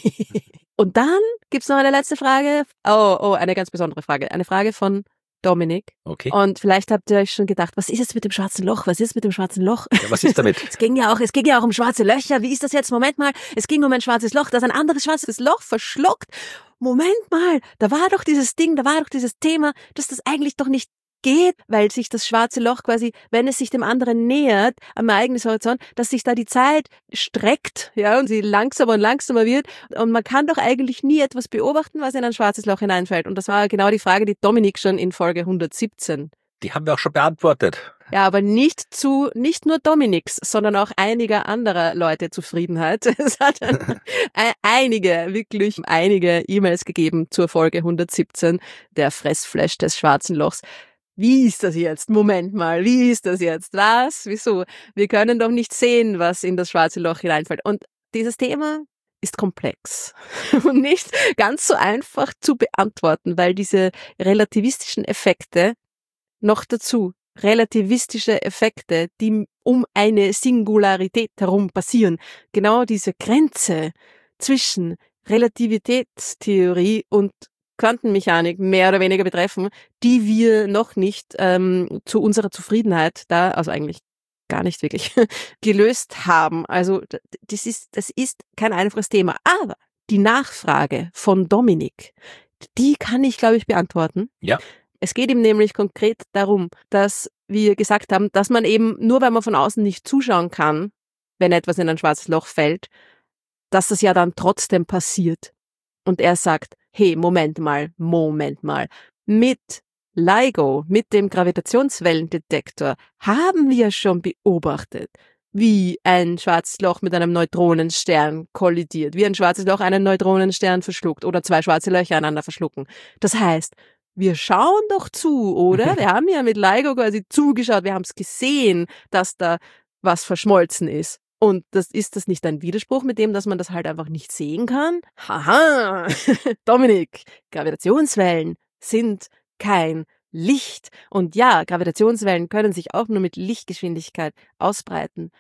Und dann gibt's noch eine letzte Frage. Oh, eine ganz besondere Frage. Eine Frage von Dominik. Okay. Und vielleicht habt ihr euch schon gedacht, was ist jetzt mit dem schwarzen Loch? Was ist mit dem schwarzen Loch? Ja, was ist damit? Es ging ja auch um schwarze Löcher. Wie ist das jetzt? Moment mal. Es ging um ein schwarzes Loch, das ein anderes schwarzes Loch verschluckt. Moment mal. Da war doch dieses Thema, dass das eigentlich doch nicht geht, weil sich das schwarze Loch quasi, wenn es sich dem anderen nähert, am Ereignishorizont, dass sich da die Zeit streckt, ja, und sie langsamer und langsamer wird. Und man kann doch eigentlich nie etwas beobachten, was in ein schwarzes Loch hineinfällt. Und das war genau die Frage, die Dominik schon in Folge 117. Die haben wir auch schon beantwortet. Ja, aber nicht nur Dominiks, sondern auch einiger anderer Leute Zufriedenheit. Es hat wirklich einige E-Mails gegeben zur Folge 117, der Fressflash des schwarzen Lochs. Wie ist das jetzt? Moment mal, wie ist das jetzt? Was? Wieso? Wir können doch nicht sehen, was in das schwarze Loch hineinfällt. Und dieses Thema ist komplex und nicht ganz so einfach zu beantworten, weil diese relativistischen Effekte noch dazu relativistische Effekte, die um eine Singularität herum passieren, genau diese Grenze zwischen Relativitätstheorie und Quantenmechanik mehr oder weniger betreffen, die wir noch nicht zu unserer Zufriedenheit also eigentlich gar nicht wirklich gelöst haben. Also das ist kein einfaches Thema. Aber die Nachfrage von Dominik, die kann ich, glaube ich, beantworten. Ja. Es geht ihm nämlich konkret darum, dass wir gesagt haben, dass man eben, nur weil man von außen nicht zuschauen kann, wenn etwas in ein schwarzes Loch fällt, dass das ja dann trotzdem passiert. Und er sagt, hey, Moment mal, mit LIGO, mit dem Gravitationswellendetektor, haben wir schon beobachtet, wie ein schwarzes Loch mit einem Neutronenstern kollidiert, wie ein schwarzes Loch einen Neutronenstern verschluckt oder zwei schwarze Löcher einander verschlucken. Das heißt, wir schauen doch zu, oder? Wir haben ja mit LIGO quasi zugeschaut, wir haben es gesehen, dass da was verschmolzen ist. Und ist das nicht ein Widerspruch mit dem, dass man das halt einfach nicht sehen kann? Haha, Dominik, Gravitationswellen sind kein Licht. Und ja, Gravitationswellen können sich auch nur mit Lichtgeschwindigkeit ausbreiten.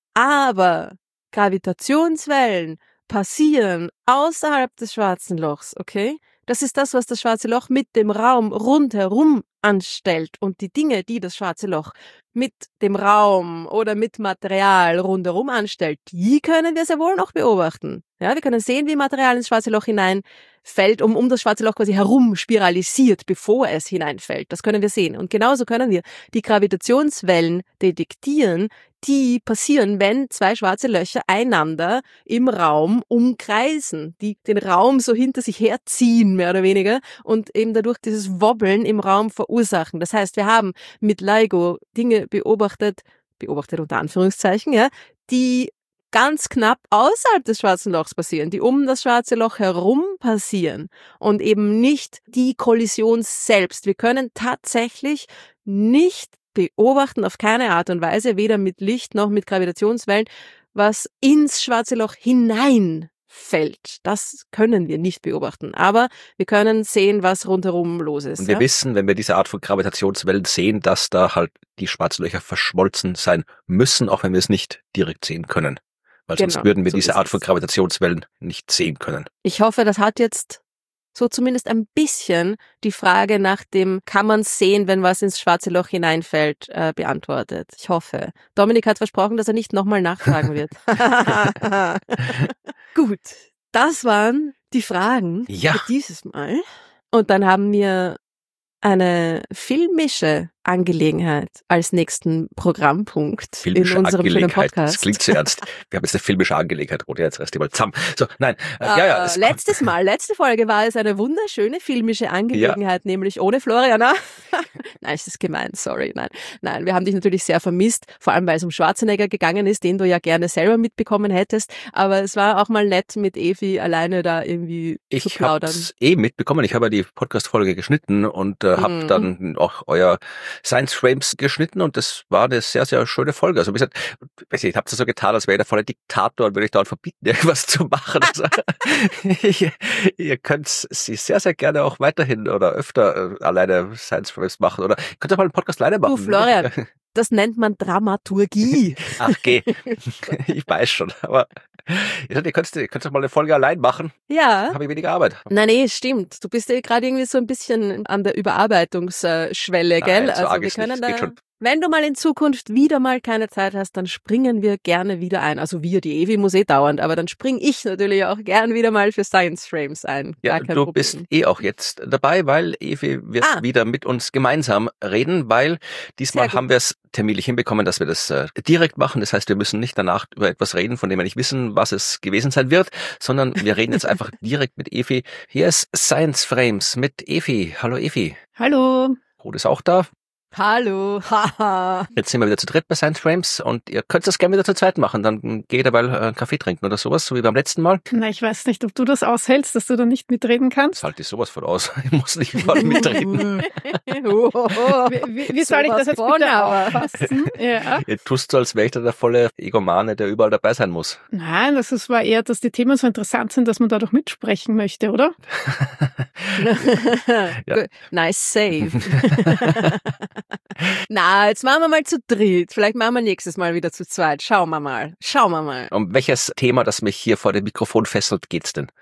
Aber Gravitationswellen passieren außerhalb des schwarzen Lochs, okay? Das ist das, was das schwarze Loch mit dem Raum rundherum anstellt. Und die Dinge, die das schwarze Loch mit dem Raum oder mit Material rundherum anstellt, die können wir sehr wohl noch beobachten. Ja, wir können sehen, wie Material ins schwarze Loch hineinfällt, um das schwarze Loch quasi herum spiralisiert, bevor es hineinfällt. Das können wir sehen. Und genauso können wir die Gravitationswellen detektieren, die passieren, wenn zwei schwarze Löcher einander im Raum umkreisen, die den Raum so hinter sich herziehen, mehr oder weniger, und eben dadurch dieses Wobbeln im Raum verursachen. Das heißt, wir haben mit LIGO Dinge beobachtet unter Anführungszeichen, ja, die ganz knapp außerhalb des schwarzen Lochs passieren, die um das schwarze Loch herum passieren und eben nicht die Kollision selbst. Wir können tatsächlich nicht beobachten, auf keine Art und Weise, weder mit Licht noch mit Gravitationswellen, was ins schwarze Loch hineinfällt. Das können wir nicht beobachten. Aber wir können sehen, was rundherum los ist. Und wir wissen, wenn wir diese Art von Gravitationswellen sehen, dass da halt die schwarzen Löcher verschmolzen sein müssen, auch wenn wir es nicht direkt sehen können. Weil sonst würden wir diese Art von Gravitationswellen nicht sehen können. Ich hoffe, das hat jetzt so zumindest ein bisschen die Frage nach dem, kann man sehen, wenn was ins schwarze Loch hineinfällt, beantwortet. Ich hoffe. Dominik hat versprochen, dass er nicht nochmal nachfragen wird. Gut, das waren die Fragen für dieses Mal. Und dann haben wir eine filmische Angelegenheit als nächsten Programmpunkt in unserem schönen Podcast. Das klingt zu ernst. Wir haben jetzt eine filmische Angelegenheit. Oder jetzt erst mal zusammen. So, nein. Letzte Folge war es eine wunderschöne filmische Angelegenheit, nämlich ohne Floriana. Nein, ist das gemein, sorry. Nein, wir haben dich natürlich sehr vermisst, vor allem weil es um Schwarzenegger gegangen ist, den du ja gerne selber mitbekommen hättest. Aber es war auch mal nett, mit Evi alleine da irgendwie zu plaudern. Ich habe es mitbekommen. Ich habe ja die Podcast-Folge geschnitten und habe dann auch euer Science Frames geschnitten und das war eine sehr, sehr schöne Folge. Also wie gesagt, ich habe es so getan, als wäre ich der volle Diktator und würde ich dauernd verbieten, irgendwas zu machen. Also, ihr könnt sie sehr, sehr gerne auch weiterhin oder öfter alleine Science Frames machen oder ihr könnt auch mal einen Podcast alleine machen. Du, Florian, das nennt man Dramaturgie. Ach, geh. Ich weiß schon, aber ihr könnt doch mal eine Folge allein machen. Ja. Habe ich weniger Arbeit. Nee, stimmt. Du bist ja gerade irgendwie so ein bisschen an der Überarbeitungsschwelle, gell? Nein, so also wir können da, wenn du mal in Zukunft wieder mal keine Zeit hast, dann springen wir gerne wieder ein. Also wir, die Evi muss dauernd, aber dann springe ich natürlich auch gern wieder mal für Science Frames ein. Ja, du bist auch jetzt dabei, weil Evi wird wieder mit uns gemeinsam reden, weil diesmal haben wir es terminlich hinbekommen, dass wir das direkt machen. Das heißt, wir müssen nicht danach über etwas reden, von dem wir nicht wissen, was es gewesen sein wird, sondern wir reden jetzt einfach direkt mit Evi. Hier ist Science Frames mit Evi. Hallo Evi. Hallo. Ruth ist auch da. Hallo, haha. Jetzt sind wir wieder zu dritt bei Science Frames und ihr könnt das gerne wieder zu zweit machen. Dann geht dabei einen Kaffee trinken oder sowas, so wie beim letzten Mal. Na, ich weiß nicht, ob du das aushältst, dass du da nicht mitreden kannst. Das halte ich sowas von aus. Ich muss nicht voll mitreden. Wie soll ich das jetzt bitte auffassen? Ja. Ihr tust so, als wäre ich da der volle Egomane, der überall dabei sein muss. Nein, war eher, dass die Themen so interessant sind, dass man da doch mitsprechen möchte, oder? Ja. Nice save. Na, jetzt machen wir mal zu dritt. Vielleicht machen wir nächstes Mal wieder zu zweit. Schauen wir mal. Um welches Thema, das mich hier vor dem Mikrofon fesselt, geht's denn?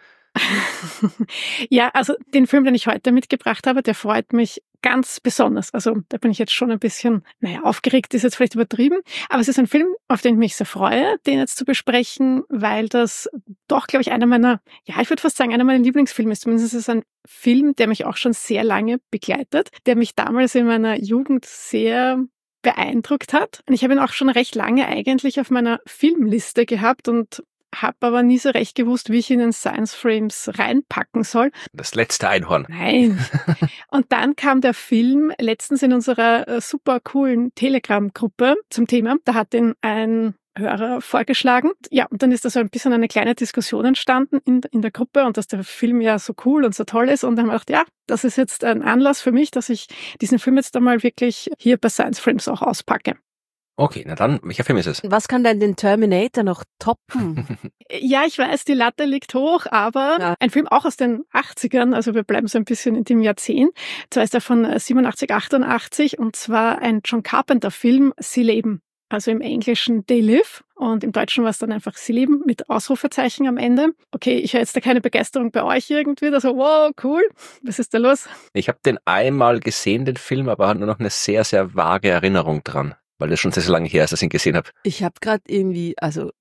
Ja, also den Film, den ich heute mitgebracht habe, der freut mich ganz besonders. Also da bin ich jetzt schon ein bisschen, aufgeregt ist jetzt vielleicht übertrieben, aber es ist ein Film, auf den ich mich sehr freue, den jetzt zu besprechen, weil das doch, glaube ich, einer meiner Lieblingsfilme ist. Zumindest ist es ein Film, der mich auch schon sehr lange begleitet, der mich damals in meiner Jugend sehr beeindruckt hat. Und ich habe ihn auch schon recht lange eigentlich auf meiner Filmliste gehabt und habe aber nie so recht gewusst, wie ich ihn in Science Frames reinpacken soll. Das letzte Einhorn. Nein. Und dann kam der Film letztens in unserer super coolen Telegram-Gruppe zum Thema. Da hat ihn ein Hörer vorgeschlagen. Ja, und dann ist da so ein bisschen eine kleine Diskussion entstanden in der Gruppe und dass der Film ja so cool und so toll ist. Und dann haben wir gedacht, ja, das ist jetzt ein Anlass für mich, dass ich diesen Film jetzt einmal wirklich hier bei Science Frames auch auspacke. Okay, na dann, welcher Film ist es? Was kann denn den Terminator noch toppen? Ja, ich weiß, die Latte liegt hoch, aber ein Film auch aus den 80ern, also wir bleiben so ein bisschen in dem Jahrzehnt. Zwar ist er von 87, 88 und zwar ein John Carpenter-Film, Sie leben. Also im Englischen They Live und im Deutschen war es dann einfach Sie leben mit Ausrufezeichen am Ende. Okay, ich höre jetzt da keine Begeisterung bei euch irgendwie, also wow, cool, was ist da los? Ich habe den einmal gesehen, den Film, aber habe nur noch eine sehr, sehr vage Erinnerung dran, weil das schon sehr, sehr lange her ist, dass ich ihn gesehen habe. Ich habe gerade irgendwie,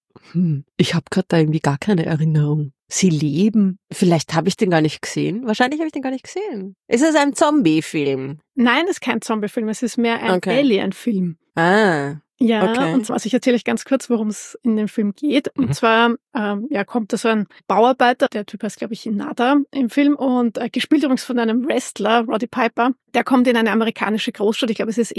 da irgendwie gar keine Erinnerung. Sie leben. Vielleicht habe ich den gar nicht gesehen. Wahrscheinlich habe ich den gar nicht gesehen. Ist es ein Zombie-Film? Nein, es ist kein Zombie-Film, es ist mehr ein Alien-Film. Ah. Ja, okay. Und zwar, also ich erzähle euch ganz kurz, worum es in dem Film geht. Und zwar kommt da so ein Bauarbeiter, der Typ heißt, glaube ich, Nada im Film, und gespielt übrigens von einem Wrestler, Roddy Piper, der kommt in eine amerikanische Großstadt, ich glaube, es ist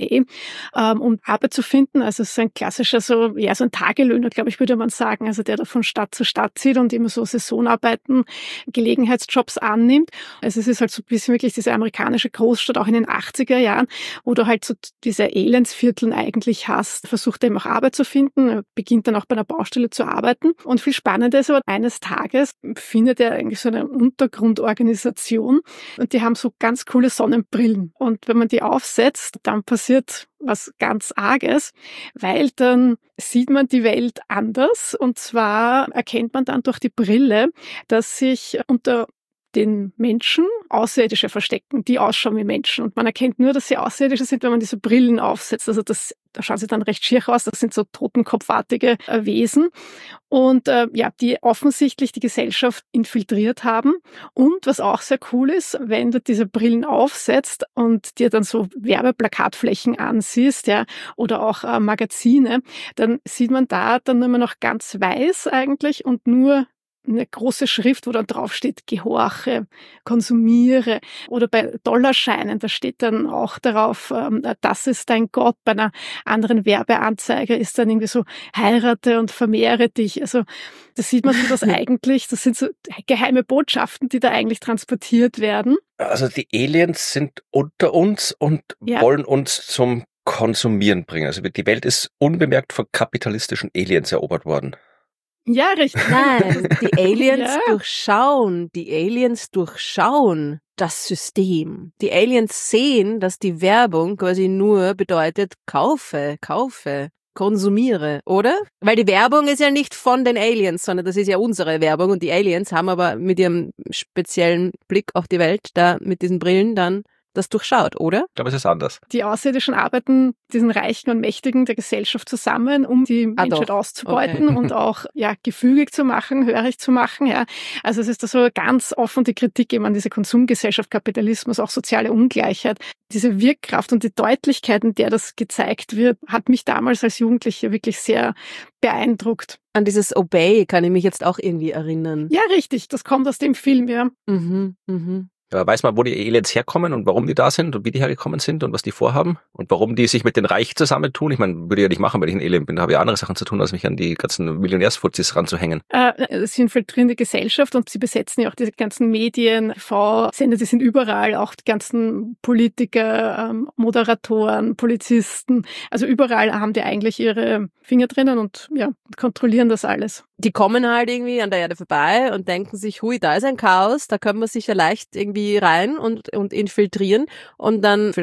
LA, um Arbeit zu finden. Also es ist ein klassischer, so ein Tagelöhner, glaube ich, würde man sagen, also der da von Stadt zu Stadt zieht und immer so Saisonarbeiten, Gelegenheitsjobs annimmt. Also es ist halt so ein bisschen wirklich diese amerikanische Großstadt, auch in den 80er Jahren, wo du halt so diese Elendsvierteln eigentlich hast, versucht eben auch Arbeit zu finden, beginnt dann auch bei einer Baustelle zu arbeiten. Und viel spannender ist aber, eines Tages findet er eigentlich so eine Untergrundorganisation und die haben so ganz coole Sonnenbrillen. Und wenn man die aufsetzt, dann passiert was ganz Arges, weil dann sieht man die Welt anders. Und zwar erkennt man dann durch die Brille, dass sich unter den Menschen Außerirdische verstecken, die ausschauen wie Menschen. Und man erkennt nur, dass sie Außerirdische sind, wenn man diese Brillen aufsetzt. Also da schauen sie dann recht schier aus. Das sind so totenkopfartige Wesen. Und die offensichtlich die Gesellschaft infiltriert haben. Und was auch sehr cool ist, wenn du diese Brillen aufsetzt und dir dann so Werbeplakatflächen ansiehst, ja, oder auch Magazine, dann sieht man da dann immer noch ganz weiß eigentlich und nur eine große Schrift, wo dann drauf steht, gehorche, konsumiere. Oder bei Dollarscheinen, da steht dann auch darauf, das ist dein Gott. Bei einer anderen Werbeanzeige ist dann irgendwie so, heirate und vermehre dich. Also da sieht man so, dass eigentlich, das sind so geheime Botschaften, die da eigentlich transportiert werden. Also die Aliens sind unter uns und wollen uns zum Konsumieren bringen. Also die Welt ist unbemerkt von kapitalistischen Aliens erobert worden. Ja, richtig. Nein, die Aliens durchschauen das System. Die Aliens sehen, dass die Werbung quasi nur bedeutet, kaufe, konsumiere, oder? Weil die Werbung ist ja nicht von den Aliens, sondern das ist ja unsere Werbung und die Aliens haben aber mit ihrem speziellen Blick auf die Welt da mit diesen Brillen dann das durchschaut, oder? Ich glaube, es ist anders. Die Außerirdischen arbeiten diesen Reichen und Mächtigen der Gesellschaft zusammen, um die Menschheit auszubeuten und auch gefügig zu machen, hörig zu machen. Ja. Also es ist da so ganz offen die Kritik eben an diese Konsumgesellschaft, Kapitalismus, auch soziale Ungleichheit. Diese Wirkkraft und die Deutlichkeit, in der das gezeigt wird, hat mich damals als Jugendliche wirklich sehr beeindruckt. An dieses Obey kann ich mich jetzt auch irgendwie erinnern. Ja, richtig. Das kommt aus dem Film, ja. Aber weiß man, wo die Aliens herkommen und warum die da sind und wie die hergekommen sind und was die vorhaben und warum die sich mit den Reichen zusammentun? Ich meine, würde ich ja nicht machen, wenn ich ein Alien bin. Da habe ich andere Sachen zu tun, als mich an die ganzen Millionärsfuzis ranzuhängen. Sie infiltrieren die Gesellschaft und sie besetzen ja auch diese ganzen Medien, TV-Sender, die sind überall, auch die ganzen Politiker, Moderatoren, Polizisten. Also überall haben die eigentlich ihre Finger drinnen und kontrollieren das alles. Die kommen halt irgendwie an der Erde vorbei und denken sich, hui, da ist ein Chaos, da können wir sicher leicht irgendwie rein und infiltrieren und dann vielleicht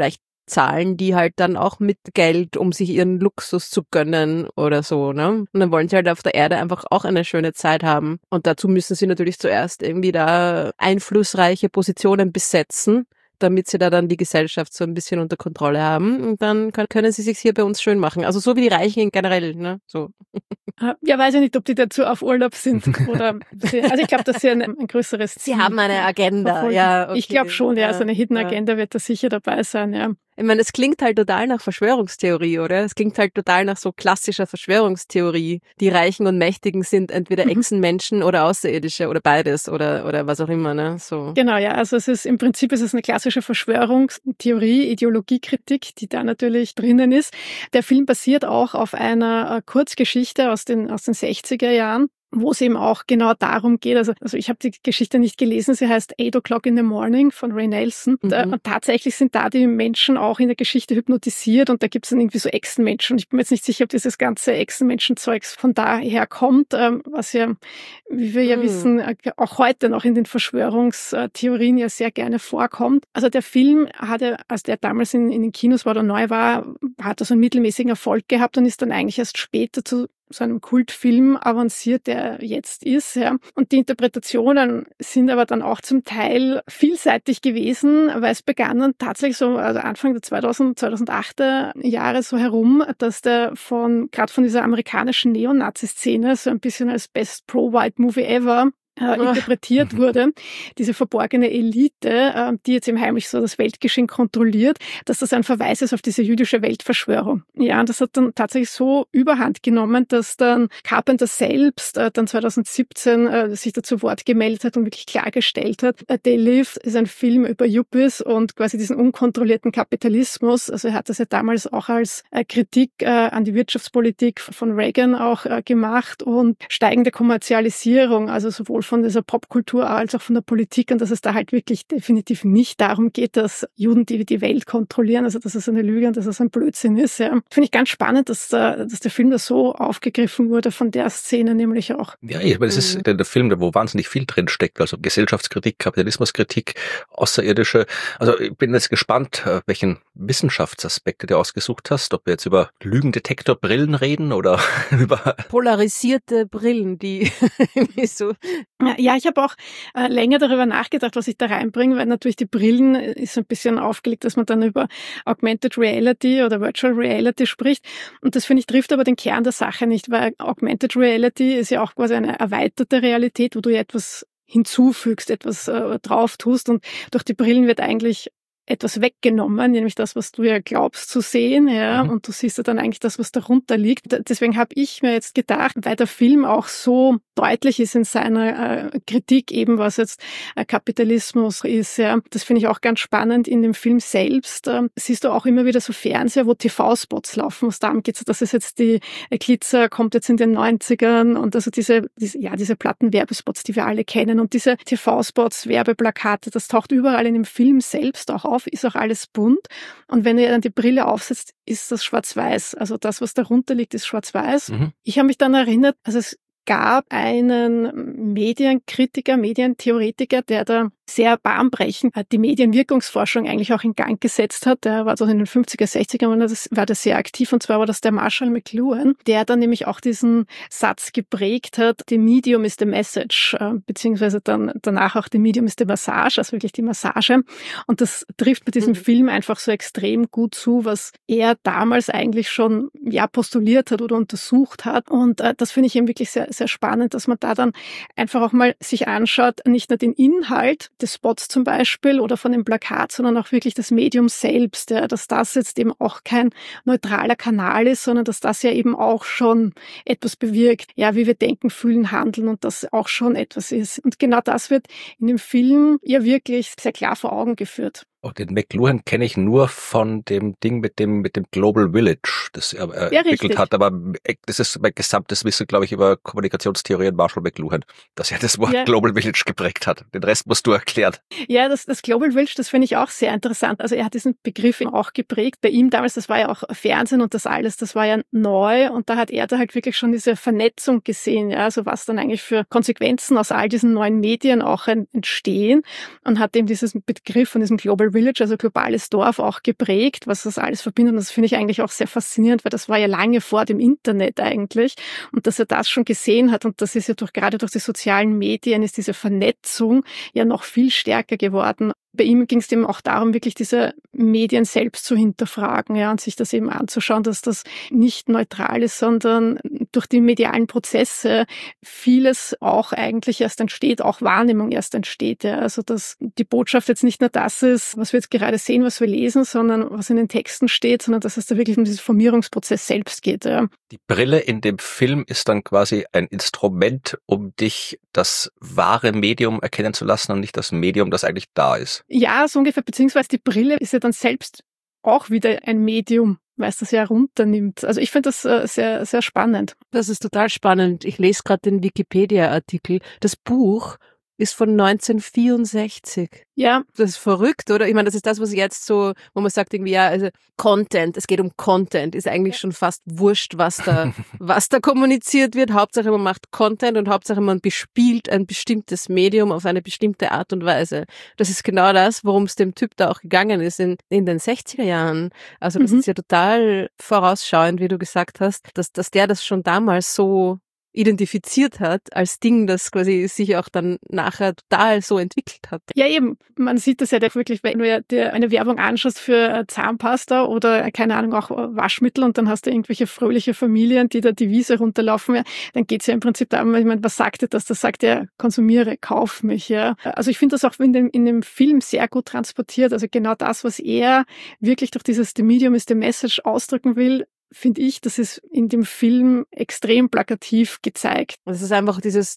zahlen die halt dann auch mit Geld, um sich ihren Luxus zu gönnen oder so, ne? Und dann wollen sie halt auf der Erde einfach auch eine schöne Zeit haben. Und dazu müssen sie natürlich zuerst irgendwie da einflussreiche Positionen besetzen, damit sie da dann die Gesellschaft so ein bisschen unter Kontrolle haben. Und dann können sie sich hier bei uns schön machen. Also so wie die Reichen generell, ne? So. Ja, weiß ich nicht, ob die dazu auf Urlaub sind oder also ich glaube, dass sie ein größeres Ziel Sie haben eine Agenda, verfolgen. ja. Okay. Ich glaube schon, ja, so eine Hidden ja. Agenda wird da sicher dabei sein, ja. Ich meine, es klingt halt total nach Verschwörungstheorie, oder? Es klingt halt total nach so klassischer Verschwörungstheorie. Die Reichen und Mächtigen sind entweder Echsenmenschen oder Außerirdische oder beides oder was auch immer, ne? So. Genau, ja. Also im Prinzip ist es eine klassische Verschwörungstheorie, Ideologiekritik, die da natürlich drinnen ist. Der Film basiert auch auf einer Kurzgeschichte aus den 60er Jahren, wo es eben auch genau darum geht, also ich habe die Geschichte nicht gelesen, sie heißt 8 O'Clock in the Morning von Ray Nelson. Und tatsächlich sind da die Menschen auch in der Geschichte hypnotisiert und da gibt es dann irgendwie so Echsenmenschen. Und ich bin mir jetzt nicht sicher, ob dieses ganze Echsenmenschen-Zeugs von daher kommt, was ja, wie wir ja wissen, auch heute noch in den Verschwörungstheorien ja sehr gerne vorkommt. Also der Film hatte, als der damals in den Kinos war oder neu war, hat er so einen mittelmäßigen Erfolg gehabt und ist dann eigentlich erst später zu so einem Kultfilm avanciert, der jetzt ist. Ja. Und die Interpretationen sind aber dann auch zum Teil vielseitig gewesen, weil es begann dann tatsächlich so also Anfang der 2008er Jahre so herum, dass der gerade von dieser amerikanischen Neonazi-Szene so ein bisschen als Best Pro-White Movie Ever interpretiert wurde, diese verborgene Elite, die jetzt eben heimlich so das Weltgeschehen kontrolliert, dass das ein Verweis ist auf diese jüdische Weltverschwörung. Ja, und das hat dann tatsächlich so überhand genommen, dass dann Carpenter selbst dann 2017 sich dazu Wort gemeldet hat und wirklich klargestellt hat, They Live ist ein Film über Yuppies und quasi diesen unkontrollierten Kapitalismus. Also er hat das ja damals auch als Kritik an die Wirtschaftspolitik von Reagan auch gemacht und steigende Kommerzialisierung, also sowohl von dieser Popkultur als auch von der Politik und dass es da halt wirklich definitiv nicht darum geht, dass Juden die Welt kontrollieren, also dass es eine Lüge und dass es ein Blödsinn ist. Ja. Finde ich ganz spannend, dass der Film da so aufgegriffen wurde von der Szene nämlich auch. Ja, ich meine, das ist der Film, wo wahnsinnig viel drin steckt, also Gesellschaftskritik, Kapitalismuskritik, Außerirdische. Also ich bin jetzt gespannt, welchen Wissenschaftsaspekte du ausgesucht hast, ob wir jetzt über Lügendetektorbrillen reden oder über polarisierte Brillen, die so. Ja, ich habe auch länger darüber nachgedacht, was ich da reinbringe, weil natürlich die Brillen ist ein bisschen aufgelegt, dass man dann über Augmented Reality oder Virtual Reality spricht. Und das, finde ich, trifft aber den Kern der Sache nicht, weil Augmented Reality ist ja auch quasi eine erweiterte Realität, wo du ja etwas hinzufügst, etwas drauf tust und durch die Brillen wird eigentlich etwas weggenommen, nämlich das, was du ja glaubst zu sehen, ja, und du siehst ja dann eigentlich das, was darunter liegt. Deswegen habe ich mir jetzt gedacht, weil der Film auch so deutlich ist in seiner Kritik eben, was jetzt Kapitalismus ist, ja, das finde ich auch ganz spannend in dem Film selbst. Siehst du auch immer wieder so Fernseher, wo TV-Spots laufen, was darum geht, das ist jetzt die Glitzer, kommt jetzt in den 90ern und also diese Plattenwerbespots, die wir alle kennen und diese TV-Spots, Werbeplakate, das taucht überall in dem Film selbst auch auf, ist auch alles bunt. Und wenn ihr dann die Brille aufsetzt, ist das schwarz-weiß. Also das, was darunter liegt, ist schwarz-weiß. Ich habe mich dann erinnert, also es gab einen Medienkritiker, Medientheoretiker, der da sehr bahnbrechend die Medienwirkungsforschung eigentlich auch in Gang gesetzt hat. Der war so in den 50er, 60er, war das sehr aktiv und zwar war das der Marshall McLuhan, der dann nämlich auch diesen Satz geprägt hat, the medium is the message, beziehungsweise dann danach auch the medium is the massage, also wirklich die Massage. Und das trifft bei diesem Film einfach so extrem gut zu, was er damals eigentlich schon postuliert hat oder untersucht hat. Und das finde ich eben wirklich sehr, sehr spannend, dass man da dann einfach auch mal sich anschaut, nicht nur den Inhalt des Spots zum Beispiel oder von dem Plakat, sondern auch wirklich das Medium selbst, ja, dass das jetzt eben auch kein neutraler Kanal ist, sondern dass das ja eben auch schon etwas bewirkt, ja, wie wir denken, fühlen, handeln und das auch schon etwas ist. Und genau das wird in dem Film ja wirklich sehr klar vor Augen geführt. Oh, den McLuhan kenne ich nur von dem Ding mit dem Global Village, das er entwickelt hat, aber das ist mein gesamtes Wissen, glaube ich, über Kommunikationstheorien Marshall McLuhan, dass er das Wort Global Village geprägt hat. Den Rest musst du erklären. Ja, das Global Village, das finde ich auch sehr interessant. Also er hat diesen Begriff auch geprägt. Bei ihm damals, das war ja auch Fernsehen und das alles, das war ja neu und da hat er da halt wirklich schon diese Vernetzung gesehen, ja, also was dann eigentlich für Konsequenzen aus all diesen neuen Medien auch entstehen und hat eben diesen Begriff von diesem Global Global Village, also globales Dorf, auch geprägt, was das alles verbindet. Und das finde ich eigentlich auch sehr faszinierend, weil das war ja lange vor dem Internet eigentlich. Und dass er das schon gesehen hat, und das ist ja gerade durch die sozialen Medien, ist diese Vernetzung ja noch viel stärker geworden. Bei ihm ging es eben auch darum, wirklich diese Medien selbst zu hinterfragen, ja, und sich das eben anzuschauen, dass das nicht neutral ist, sondern durch die medialen Prozesse vieles auch eigentlich erst entsteht, auch Wahrnehmung erst entsteht, ja. Also, dass die Botschaft jetzt nicht nur das ist, was wir jetzt gerade sehen, was wir lesen, sondern was in den Texten steht, sondern dass es da wirklich um diesen Formierungsprozess selbst geht, ja. Die Brille in dem Film ist dann quasi ein Instrument, um dich das wahre Medium erkennen zu lassen und nicht das Medium, das eigentlich da ist. Ja, so ungefähr, beziehungsweise die Brille ist ja dann selbst auch wieder ein Medium, weil es das ja runternimmt. Also ich finde das sehr, sehr spannend. Das ist total spannend. Ich lese gerade den Wikipedia-Artikel. Das Buch ist von 1964. Ja. Das ist verrückt, oder? Ich meine, das ist das, was jetzt so, wo man sagt irgendwie, ja, also Content, es geht um Content, ist eigentlich schon fast wurscht, was da kommuniziert wird. Hauptsache man macht Content und Hauptsache man bespielt ein bestimmtes Medium auf eine bestimmte Art und Weise. Das ist genau das, worum es dem Typ da auch gegangen ist in den 60er Jahren. Also das ist ja total vorausschauend, wie du gesagt hast, dass der das schon damals so identifiziert hat als Ding, das quasi sich auch dann nachher total so entwickelt hat. Ja, eben. Man sieht das ja wirklich, wenn du dir eine Werbung anschaust für Zahnpasta oder, keine Ahnung, auch Waschmittel, und dann hast du irgendwelche fröhliche Familien, die da die Wiese runterlaufen, ja, dann geht's ja im Prinzip darum, ich meine, was sagt dir das? Das sagt ja, konsumiere, kauf mich, ja. Also ich finde das auch in dem Film sehr gut transportiert. Also genau das, was er wirklich durch dieses The Medium is the Message ausdrücken will, finde ich, das ist in dem Film extrem plakativ gezeigt. Es ist einfach dieses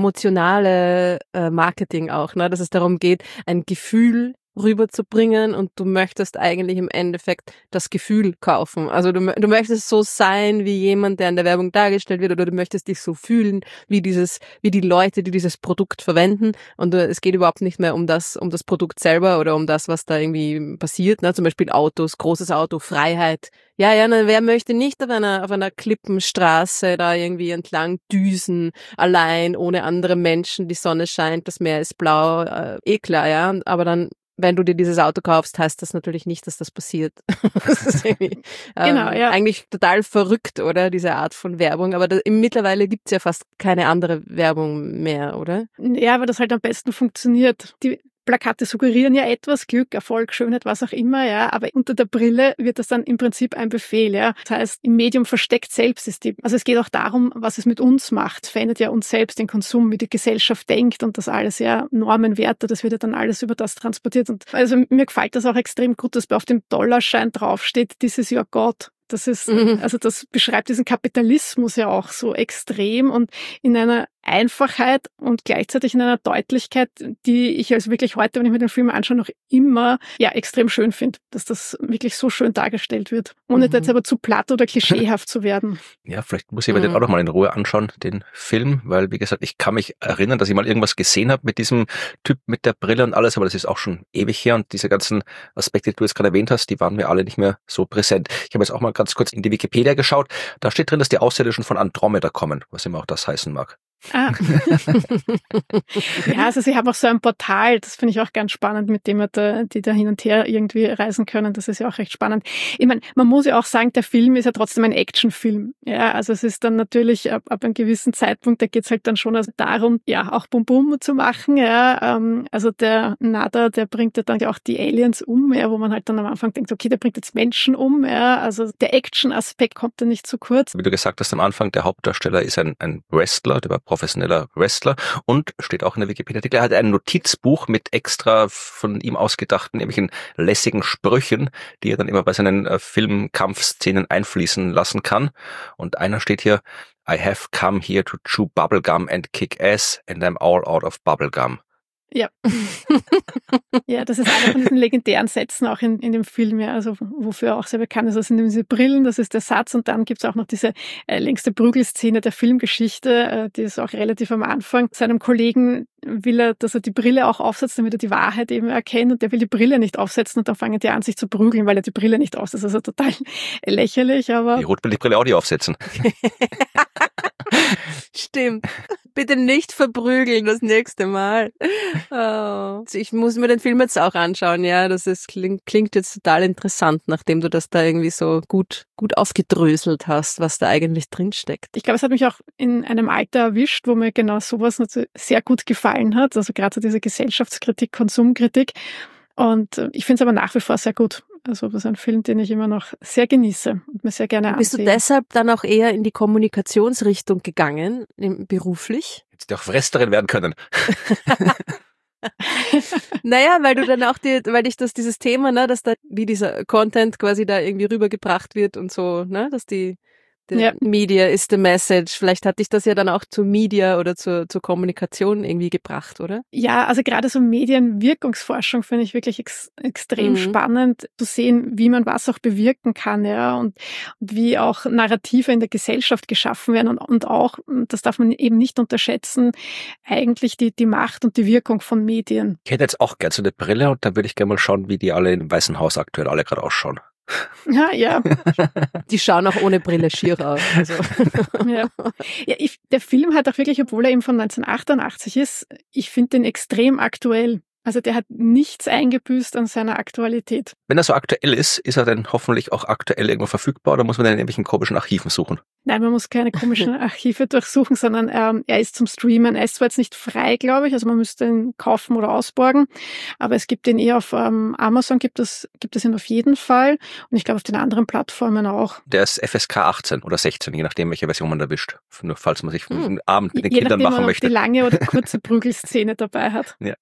emotionale Marketing auch, ne, dass es darum geht, ein Gefühl rüberzubringen, und du möchtest eigentlich im Endeffekt das Gefühl kaufen. Also du möchtest so sein wie jemand, der in der Werbung dargestellt wird, oder du möchtest dich so fühlen wie die Leute, die dieses Produkt verwenden, und es geht überhaupt nicht mehr um das Produkt selber oder um das, was da irgendwie passiert, ne? Zum Beispiel Autos, großes Auto, Freiheit. Ja, wer möchte nicht auf einer Klippenstraße da irgendwie entlang düsen, allein, ohne andere Menschen, die Sonne scheint, das Meer ist blau, klar, ja, aber dann, wenn du dir dieses Auto kaufst, heißt das natürlich nicht, dass das passiert. Das ist irgendwie genau, ja. Eigentlich total verrückt, oder? Diese Art von Werbung. Aber mittlerweile gibt's ja fast keine andere Werbung mehr, oder? Ja, weil das halt am besten funktioniert. Die Plakate suggerieren ja etwas, Glück, Erfolg, Schönheit, was auch immer, ja, aber unter der Brille wird das dann im Prinzip ein Befehl, ja. Das heißt, im Medium versteckt selbst ist also es geht auch darum, was es mit uns macht. Es verändert ja uns selbst, den Konsum, wie die Gesellschaft denkt, und das alles, ja, Normen, Werte, das wird ja dann alles über das transportiert. Und also mir gefällt das auch extrem gut, dass auf dem Dollarschein draufsteht, "This is your God". Das ist, also das beschreibt diesen Kapitalismus ja auch so extrem und in einer Einfachheit und gleichzeitig in einer Deutlichkeit, die ich also wirklich heute, wenn ich mir den Film anschaue, noch immer ja extrem schön finde, dass das wirklich so schön dargestellt wird, ohne jetzt aber zu platt oder klischeehaft zu werden. Ja, vielleicht muss ich mir den auch noch mal in Ruhe anschauen, den Film, weil, wie gesagt, ich kann mich erinnern, dass ich mal irgendwas gesehen habe mit diesem Typ mit der Brille und alles, aber das ist auch schon ewig her, und diese ganzen Aspekte, die du jetzt gerade erwähnt hast, die waren mir alle nicht mehr so präsent. Ich habe jetzt auch mal ganz kurz in die Wikipedia geschaut, da steht drin, dass die Außerirdischen von Andromeda kommen, was immer auch das heißen mag. Ah. Ja, also sie haben auch so ein Portal, das finde ich auch ganz spannend, mit dem die da hin und her irgendwie reisen können. Das ist ja auch recht spannend. Ich meine, man muss ja auch sagen, der Film ist ja trotzdem ein Actionfilm. Ja, also es ist dann natürlich ab einem gewissen Zeitpunkt, da geht's halt dann schon also darum, ja, auch Bum-Bum zu machen. Ja, also der Nada, der bringt ja dann auch die Aliens um, ja, wo man halt dann am Anfang denkt, okay, der bringt jetzt Menschen um. Ja, also der Action-Aspekt kommt da nicht zu kurz. Wie du gesagt hast am Anfang, der Hauptdarsteller ist ein Wrestler, der war professioneller Wrestler, und steht auch in der Wikipedia-Artikel, er hat ein Notizbuch mit extra von ihm ausgedachten, nämlichen lässigen Sprüchen, die er dann immer bei seinen Filmkampfszenen einfließen lassen kann. Und einer steht hier: "I have come here to chew bubblegum and kick ass, and I'm all out of bubblegum." Ja. Ja, das ist einer von diesen legendären Sätzen auch in dem Film, ja, also wofür er auch sehr bekannt ist. Das sind diese Brillen, das ist der Satz, und dann gibt's auch noch diese längste Prügelszene der Filmgeschichte, die ist auch relativ am Anfang. Seinem Kollegen will er, dass er die Brille auch aufsetzt, damit er die Wahrheit eben erkennt, und der will die Brille nicht aufsetzen, und dann fangen die an, sich zu prügeln, weil er die Brille nicht aufsetzt. Also total lächerlich, aber... Die Rot will die Brille auch nicht aufsetzen. Stimmt. Bitte nicht verprügeln das nächste Mal. Oh. Ich muss mir den Film jetzt auch anschauen, ja. Klingt jetzt total interessant, nachdem du das da irgendwie so gut aufgedröselt hast, was da eigentlich drinsteckt. Ich glaube, es hat mich auch in einem Alter erwischt, wo mir genau sowas sehr gut gefallen hat. Also gerade so diese Gesellschaftskritik, Konsumkritik. Und ich finde es aber nach wie vor sehr gut. Also das ist ein Film, den ich immer noch sehr genieße und mir sehr gerne ansehe. Bist du deshalb dann auch eher in die Kommunikationsrichtung gegangen, beruflich? Hättest du auch Wrestlerin werden können. Naja, weil du dann auch weil dich dieses Thema, ne, dass da wie dieser Content quasi da irgendwie rübergebracht wird und so, ne, dass Media is the message. Vielleicht hat dich das ja dann auch zur Media oder zur Kommunikation irgendwie gebracht, oder? Ja, also gerade so Medienwirkungsforschung finde ich wirklich extrem spannend zu sehen, wie man was auch bewirken kann, ja, und wie auch Narrative in der Gesellschaft geschaffen werden und auch, das darf man eben nicht unterschätzen, eigentlich die Macht und die Wirkung von Medien. Ich hätte jetzt auch gerne so eine Brille und dann würde ich gerne mal schauen, wie die alle im Weißen Haus aktuell alle gerade ausschauen. Ja. Die schauen auch ohne Brille schier aus. Also. Ja, der Film hat auch wirklich, obwohl er eben von 1988 ist, ich finde den extrem aktuell. Also der hat nichts eingebüßt an seiner Aktualität. Wenn er so aktuell ist er dann hoffentlich auch aktuell irgendwo verfügbar oder muss man dann in irgendwelchen komischen Archiven suchen? Nein, man muss keine komischen Archive durchsuchen, sondern er ist zum Streamen. Er ist zwar jetzt nicht frei, glaube ich, also man müsste ihn kaufen oder ausborgen, aber es gibt ihn auf Amazon, gibt es ihn auf jeden Fall und ich glaube auf den anderen Plattformen auch. Der ist FSK 18 oder 16, je nachdem, welche Version man erwischt. Nur falls man sich einen Abend mit den Kindern machen möchte. Je nachdem, man die lange oder kurze Prügelszene dabei hat. Ja.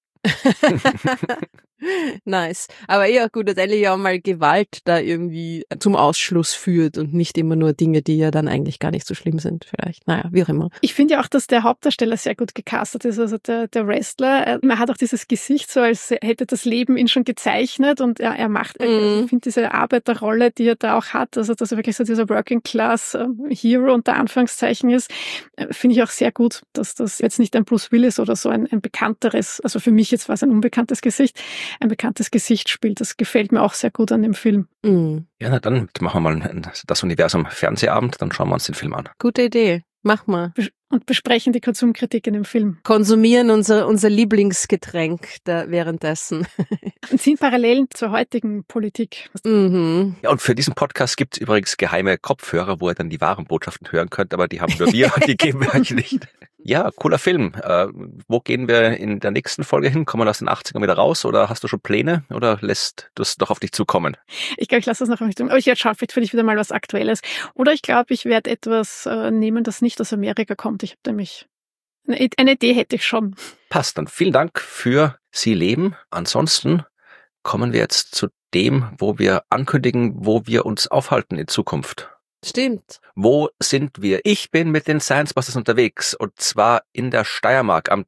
Nice. Aber ja gut, dass endlich auch mal Gewalt da irgendwie zum Ausschluss führt und nicht immer nur Dinge, die ja dann eigentlich gar nicht so schlimm sind vielleicht. Naja, wie auch immer. Ich finde ja auch, dass der Hauptdarsteller sehr gut gecastet ist, also der Wrestler. Man hat auch dieses Gesicht so, als hätte das Leben ihn schon gezeichnet und er macht, ich finde diese Arbeiterrolle, die er da auch hat, also dass er wirklich so dieser Working Class Hero unter Anführungszeichen ist, finde ich auch sehr gut, dass das jetzt nicht ein Bruce Willis oder so ein bekannteres, also für mich jetzt war es ein unbekanntes Gesicht, ein bekanntes Gesicht spielt. Das gefällt mir auch sehr gut an dem Film. Ja, na dann machen wir mal das Universum Fernsehabend, dann schauen wir uns den Film an. Gute Idee. Mach mal. Und besprechen die Konsumkritik in dem Film. Konsumieren unser Lieblingsgetränk währenddessen. Und sind Parallelen zur heutigen Politik. Ja, und für diesen Podcast gibt es übrigens geheime Kopfhörer, wo ihr dann die wahren Botschaften hören könnt, aber die haben nur wir, die geben wir euch nicht. Ja, cooler Film. Wo gehen wir in der nächsten Folge hin? Kommen wir aus den 80ern wieder raus oder hast du schon Pläne oder lässt du es doch auf dich zukommen? Ich glaube, ich lasse das noch auf mich zukommen. Aber ich werde schauen, vielleicht finde ich wieder mal was Aktuelles. Oder ich glaube, ich werde etwas nehmen, das nicht aus Amerika kommt. Ich habe nämlich eine Idee hätte ich schon. Passt, dann vielen Dank für Sie leben. Ansonsten kommen wir jetzt zu dem, wo wir ankündigen, wo wir uns aufhalten in Zukunft. Stimmt. Wo sind wir? Ich bin mit den Science Busters unterwegs und zwar in der Steiermark am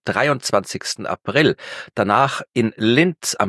23. April, danach in Linz am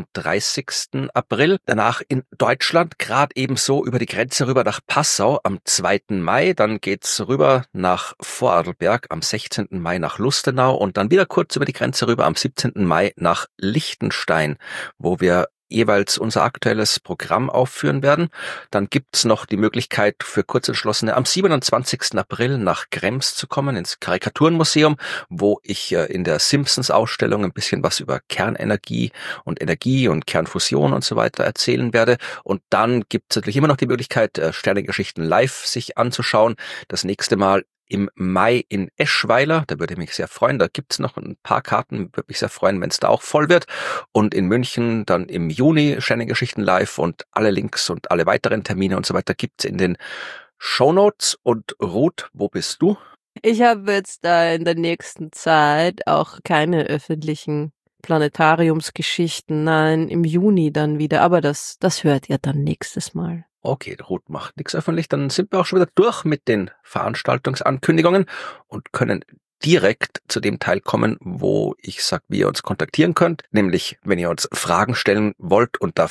30. April, danach in Deutschland, gerade ebenso über die Grenze rüber nach Passau am 2. Mai, dann geht's rüber nach Vorarlberg am 16. Mai nach Lustenau und dann wieder kurz über die Grenze rüber am 17. Mai nach Liechtenstein, wo wir jeweils unser aktuelles Programm aufführen werden. Dann gibt's noch die Möglichkeit für Kurzentschlossene am 27. April nach Krems zu kommen, ins Karikaturenmuseum, wo ich in der Simpsons-Ausstellung ein bisschen was über Kernenergie und Energie und Kernfusion und so weiter erzählen werde. Und dann gibt's natürlich immer noch die Möglichkeit, Sternengeschichten live sich anzuschauen. Das nächste Mal im Mai in Eschweiler, da würde ich mich sehr freuen, da gibt's noch ein paar Karten, würde mich sehr freuen, wenn es da auch voll wird. Und in München dann im Juni Sternengeschichten live und alle Links und alle weiteren Termine und so weiter gibt's in den Shownotes. Und Ruth, wo bist du? Ich habe jetzt da in der nächsten Zeit auch keine öffentlichen Planetariumsgeschichten, nein, im Juni dann wieder, aber das hört ihr dann nächstes Mal. Okay, Ruth macht nichts öffentlich, dann sind wir auch schon wieder durch mit den Veranstaltungsankündigungen und können direkt zu dem Teil kommen, wo ich sage, wie ihr uns kontaktieren könnt, nämlich wenn ihr uns Fragen stellen wollt unter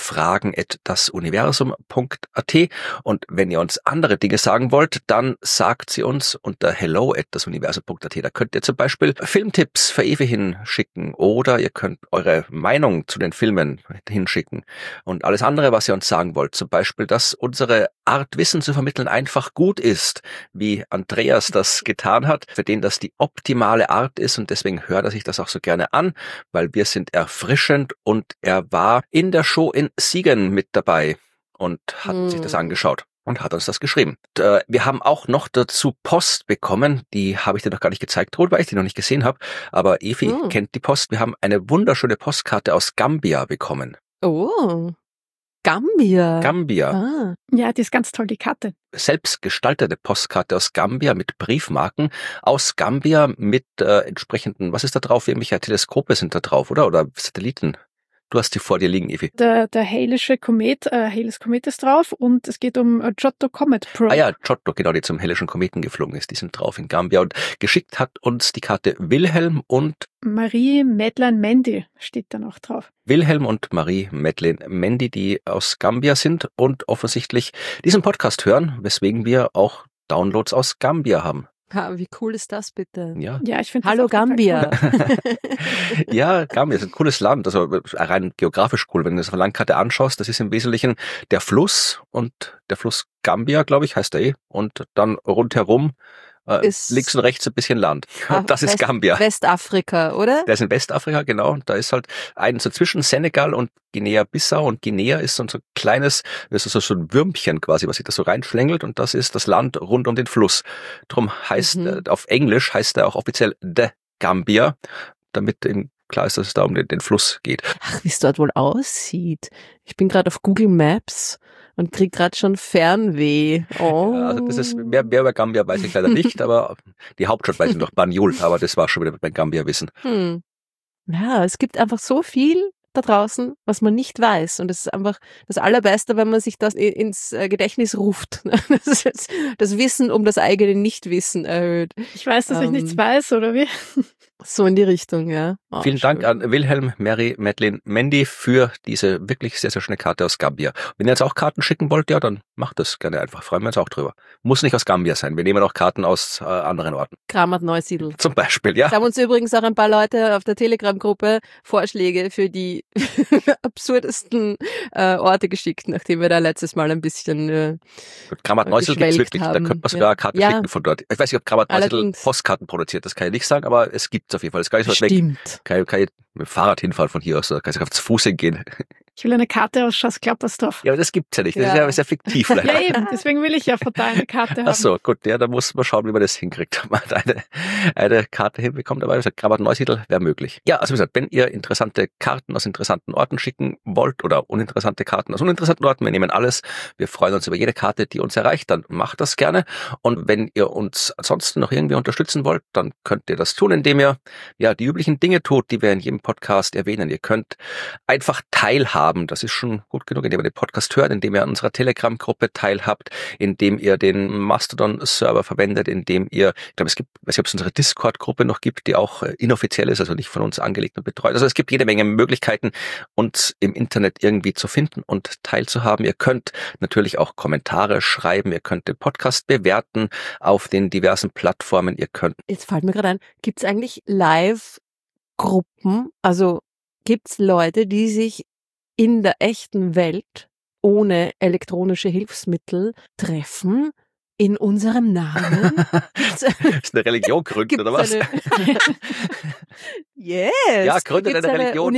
fragen@dasuniversum.at und wenn ihr uns andere Dinge sagen wollt, dann sagt sie uns unter hello@dasuniversum.at. Da könnt ihr zum Beispiel Filmtipps für Ewe hinschicken oder ihr könnt eure Meinung zu den Filmen hinschicken und alles andere, was ihr uns sagen wollt. Zum Beispiel, dass unsere Art Wissen zu vermitteln einfach gut ist, wie Andreas das getan hat, für den das die optimale Art ist und deswegen hört er sich das auch so gerne an, weil wir sind erfrischend und er war in der Show in Siegen mit dabei und hat sich das angeschaut. Und hat uns das geschrieben. Und, wir haben auch noch dazu Post bekommen, die habe ich dir noch gar nicht gezeigt, Ruth, weil ich die noch nicht gesehen habe, aber Evi kennt die Post. Wir haben eine wunderschöne Postkarte aus Gambia bekommen. Oh, Gambia. Gambia. Ah. Ja, die ist ganz toll, die Karte. Selbst gestaltete Postkarte aus Gambia mit Briefmarken aus Gambia mit entsprechenden, was ist da drauf? Irgendwelche Teleskope sind da drauf, oder Satelliten? Du hast die vor dir liegen, Evi. Der Hallesche Komet, Hales Komet ist drauf und es geht um Giotto Comet Probe. Ah ja, Giotto, genau, die zum Hellischen Kometen geflogen ist. Die sind drauf in Gambia und geschickt hat uns die Karte Wilhelm und Marie Madeleine Mendy steht da noch drauf. Wilhelm und Marie Madeleine Mendy, die aus Gambia sind und offensichtlich diesen Podcast hören, weswegen wir auch Downloads aus Gambia haben. Ha, wie cool ist das bitte? Ja, Ja, ich finde Hallo Gambia. ja, Gambia ist ein cooles Land, also rein geografisch cool. Wenn du das auf der Landkarte anschaust, das ist im Wesentlichen der Fluss und der Fluss Gambia, glaube ich, heißt er und dann rundherum links und rechts ein bisschen Land. Das ist Gambia. Westafrika, oder? Der ist in Westafrika, genau. Und da ist halt so zwischen Senegal und Guinea-Bissau. Und Guinea ist so ein kleines, das ist so ein Würmchen quasi, was sich da so reinschlängelt. Und das ist das Land rund um den Fluss. Drum heißt, auf Englisch heißt er auch offiziell The Gambia, damit eben klar ist, dass es da um den Fluss geht. Ach, wie es dort wohl aussieht. Ich bin gerade auf Google Maps und krieg gerade schon Fernweh. Oh. Ja, also das ist, mehr über Gambia weiß ich leider nicht, aber die Hauptstadt weiß ich noch, Banjul, aber das war schon wieder mein Gambia-Wissen. Ja, es gibt einfach so viel da draußen, was man nicht weiß. Und es ist einfach das Allerbeste, wenn man sich das ins Gedächtnis ruft. Das Wissen um das eigene Nichtwissen erhöht. Ich weiß, dass ich nichts weiß, oder wie? So in die Richtung, ja. Oh, vielen Dank an Wilhelm, Mary, Madeleine, Mendy für diese wirklich sehr, sehr schöne Karte aus Gambia. Wenn ihr jetzt auch Karten schicken wollt, ja, dann macht das gerne einfach. Freuen wir uns auch drüber. Muss nicht aus Gambia sein. Wir nehmen auch Karten aus anderen Orten. Kramat Neusiedl. Zum Beispiel, ja. Da haben uns übrigens auch ein paar Leute auf der Telegram-Gruppe Vorschläge für die absurdesten Orte geschickt, nachdem wir da letztes Mal ein bisschen Kramat Neusiedl gibt's wirklich. haben. Da könnte man sogar Karten schicken von dort. Ich weiß nicht, ob Kramat Neusiedl Postkarten produziert, das kann ich nicht sagen, aber es gibt's auf jeden Fall. Das ist gar nicht so weit weg. Kann ich mit dem Fahrrad hinfahren von hier aus, da kann ich zu Fuß hingehen. Ich will eine Karte aus Schloss-Klappersdorf. Ja, aber das gibt's ja nicht. Das ist ja sehr fiktiv. Leider. Ja, eben. Deswegen will ich ja von da eine Karte haben. Ach so, gut. Ja, da muss man schauen, wie man das hinkriegt. Ob man eine Karte hinbekommt. Aber wie gesagt, Kramat Neusiedl wäre möglich. Ja, also wie gesagt, wenn ihr interessante Karten aus interessanten Orten schicken wollt oder uninteressante Karten aus uninteressanten Orten, wir nehmen alles. Wir freuen uns über jede Karte, die uns erreicht. Dann macht das gerne. Und wenn ihr uns ansonsten noch irgendwie unterstützen wollt, dann könnt ihr das tun, indem ihr ja die üblichen Dinge tut, die wir in jedem Podcast erwähnen. Ihr könnt einfach teilhaben. Das ist schon gut genug, indem ihr den Podcast hört, indem ihr an unserer Telegram-Gruppe teilhabt, indem ihr den Mastodon-Server verwendet, indem ihr, ich glaube, es gibt, ich weiß nicht, ob es unsere Discord-Gruppe noch gibt, die auch inoffiziell ist, also nicht von uns angelegt und betreut. Also es gibt jede Menge Möglichkeiten, uns im Internet irgendwie zu finden und teilzuhaben. Ihr könnt natürlich auch Kommentare schreiben, ihr könnt den Podcast bewerten auf den diversen Plattformen. Ihr könnt. Jetzt fällt mir gerade ein, gibt es eigentlich Live-Gruppen? Also gibt es Leute, die sich in der echten Welt ohne elektronische Hilfsmittel treffen in unserem Namen? Ist eine Religion gründet, oder was? Yes. Ja, gründet eine Religion.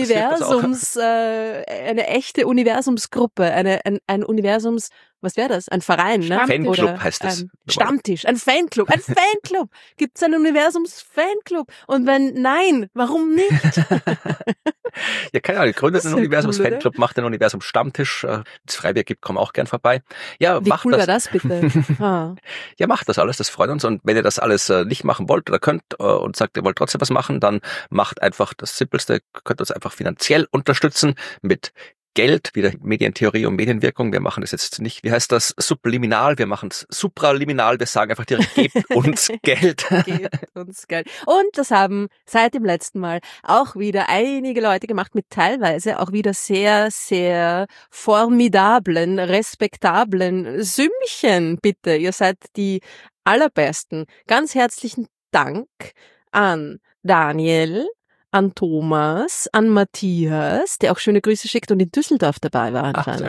Eine echte Universumsgruppe, ein Universums, was wäre das? Ein Verein, ne? Fanclub heißt es. Stammtisch, ein Fanclub. Gibt's einen Universums-Fanclub? Und wenn nein, warum nicht? Ja, keine Ahnung, gründet einen Universums-Fanclub, macht einen Universums-Stammtisch. Wenn es Freibier gibt, kommen auch gern vorbei. Ja, wie macht cool das. War das bitte? Ja, macht das alles, das freut uns. Und wenn ihr das alles nicht machen wollt oder könnt und sagt, ihr wollt trotzdem was machen, dann macht einfach das Simpelste, könnt uns einfach finanziell unterstützen mit Geld, wieder Medientheorie und Medienwirkung. Wir machen das jetzt nicht, wie heißt das, subliminal, wir machen es supraliminal, wir sagen einfach direkt, gebt uns Geld. Gebt uns Geld. Und das haben seit dem letzten Mal auch wieder einige Leute gemacht mit teilweise auch wieder sehr, sehr formidablen, respektablen Sümmchen, bitte. Ihr seid die allerbesten. Ganz herzlichen Dank an Daniel, an Thomas, an Matthias, der auch schöne Grüße schickt und in Düsseldorf dabei war anscheinend.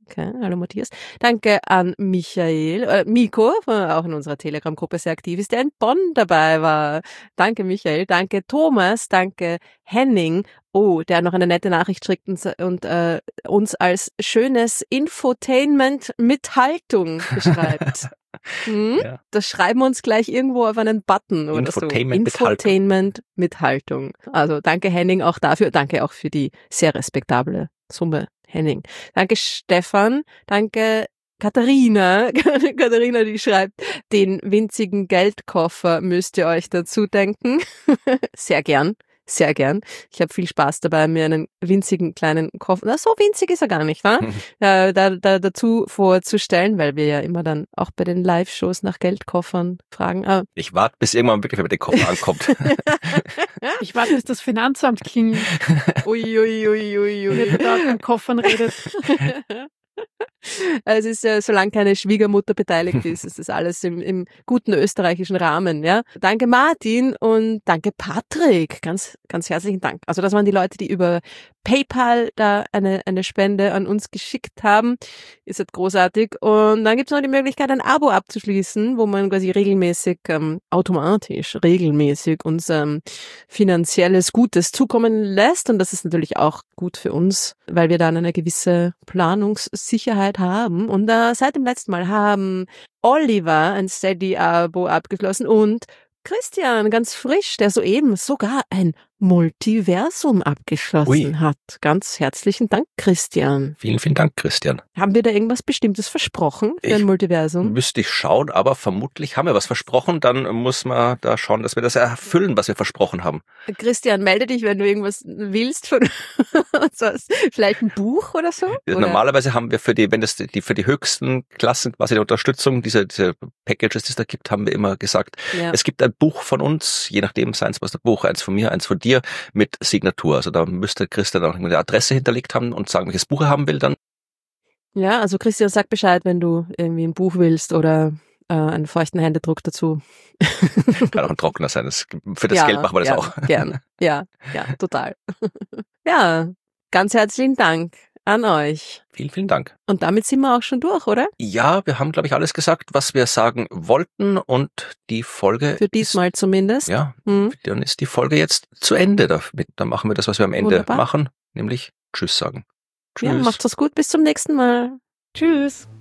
Okay, hallo Matthias. Danke an Miko, auch in unserer Telegram-Gruppe sehr aktiv ist, der in Bonn dabei war. Danke Michael, danke Thomas, danke Henning. Oh, der noch eine nette Nachricht schickt und uns als schönes Infotainment mit Haltung beschreibt. Ja. Das schreiben wir uns gleich irgendwo auf einen Button oder Infotainment mit Haltung. Also danke Henning auch dafür, danke auch für die sehr respektable Summe, Henning. Danke Stefan, danke Katharina. Katharina, die schreibt, den winzigen Geldkoffer müsst ihr euch dazu denken. Sehr gern. Sehr gern. Ich habe viel Spaß dabei, mir einen winzigen kleinen Koffer, na, so winzig ist er gar nicht, ne? Dazu vorzustellen, weil wir ja immer dann auch bei den Live-Shows nach Geldkoffern fragen. Ich warte, bis irgendwann wirklich mit dem Koffer ankommt. Ich warte, bis das Finanzamt klingelt. Ui. Wenn da von Koffern redet. Es ist ja, solange keine Schwiegermutter beteiligt ist, ist das alles im guten österreichischen Rahmen, ja. Danke Martin und danke Patrick. Ganz, ganz herzlichen Dank. Also das waren die Leute, die über PayPal da eine Spende an uns geschickt haben. Ist halt großartig. Und dann gibt es noch die Möglichkeit, ein Abo abzuschließen, wo man quasi automatisch regelmäßig uns finanzielles Gutes zukommen lässt. Und das ist natürlich auch gut für uns, weil wir dann eine gewisse Planungssicherheit haben. Und seit dem letzten Mal haben Oliver ein Steady-Abo abgeschlossen und Christian, ganz frisch, der soeben sogar ein Multiversum abgeschlossen hat. Ganz herzlichen Dank, Christian. Vielen, vielen Dank, Christian. Haben wir da irgendwas Bestimmtes versprochen für ein Multiversum? Müsste ich schauen, aber vermutlich haben wir was versprochen. Dann muss man da schauen, dass wir das erfüllen, was wir versprochen haben. Christian, melde dich, wenn du irgendwas willst von uns. Vielleicht ein Buch oder so? Oder? Normalerweise haben wir für die höchsten Klassen quasi die Unterstützung, diese Packages, die es da gibt, haben wir immer gesagt, es gibt ein Buch von uns, je nachdem, seins was das Buch, eins von mir, eins von dir, mit Signatur. Also da müsste Christian auch eine Adresse hinterlegt haben und sagen, welches Buch er haben will dann. Ja, also Christian, sag Bescheid, wenn du irgendwie ein Buch willst oder einen feuchten Händedruck dazu. Kann auch ein Trockner sein. Für das Geld machen wir das auch. Gern. Ja, total. Ja, ganz herzlichen Dank an euch. Vielen, vielen Dank. Und damit sind wir auch schon durch, oder? Ja, wir haben, glaube ich, alles gesagt, was wir sagen wollten und die Folge für diesmal zumindest. Ja, dann ist die Folge jetzt zu Ende damit. Dann machen wir das, was wir am Ende machen, nämlich Tschüss sagen. Tschüss. Ja, macht's was gut, bis zum nächsten Mal. Tschüss.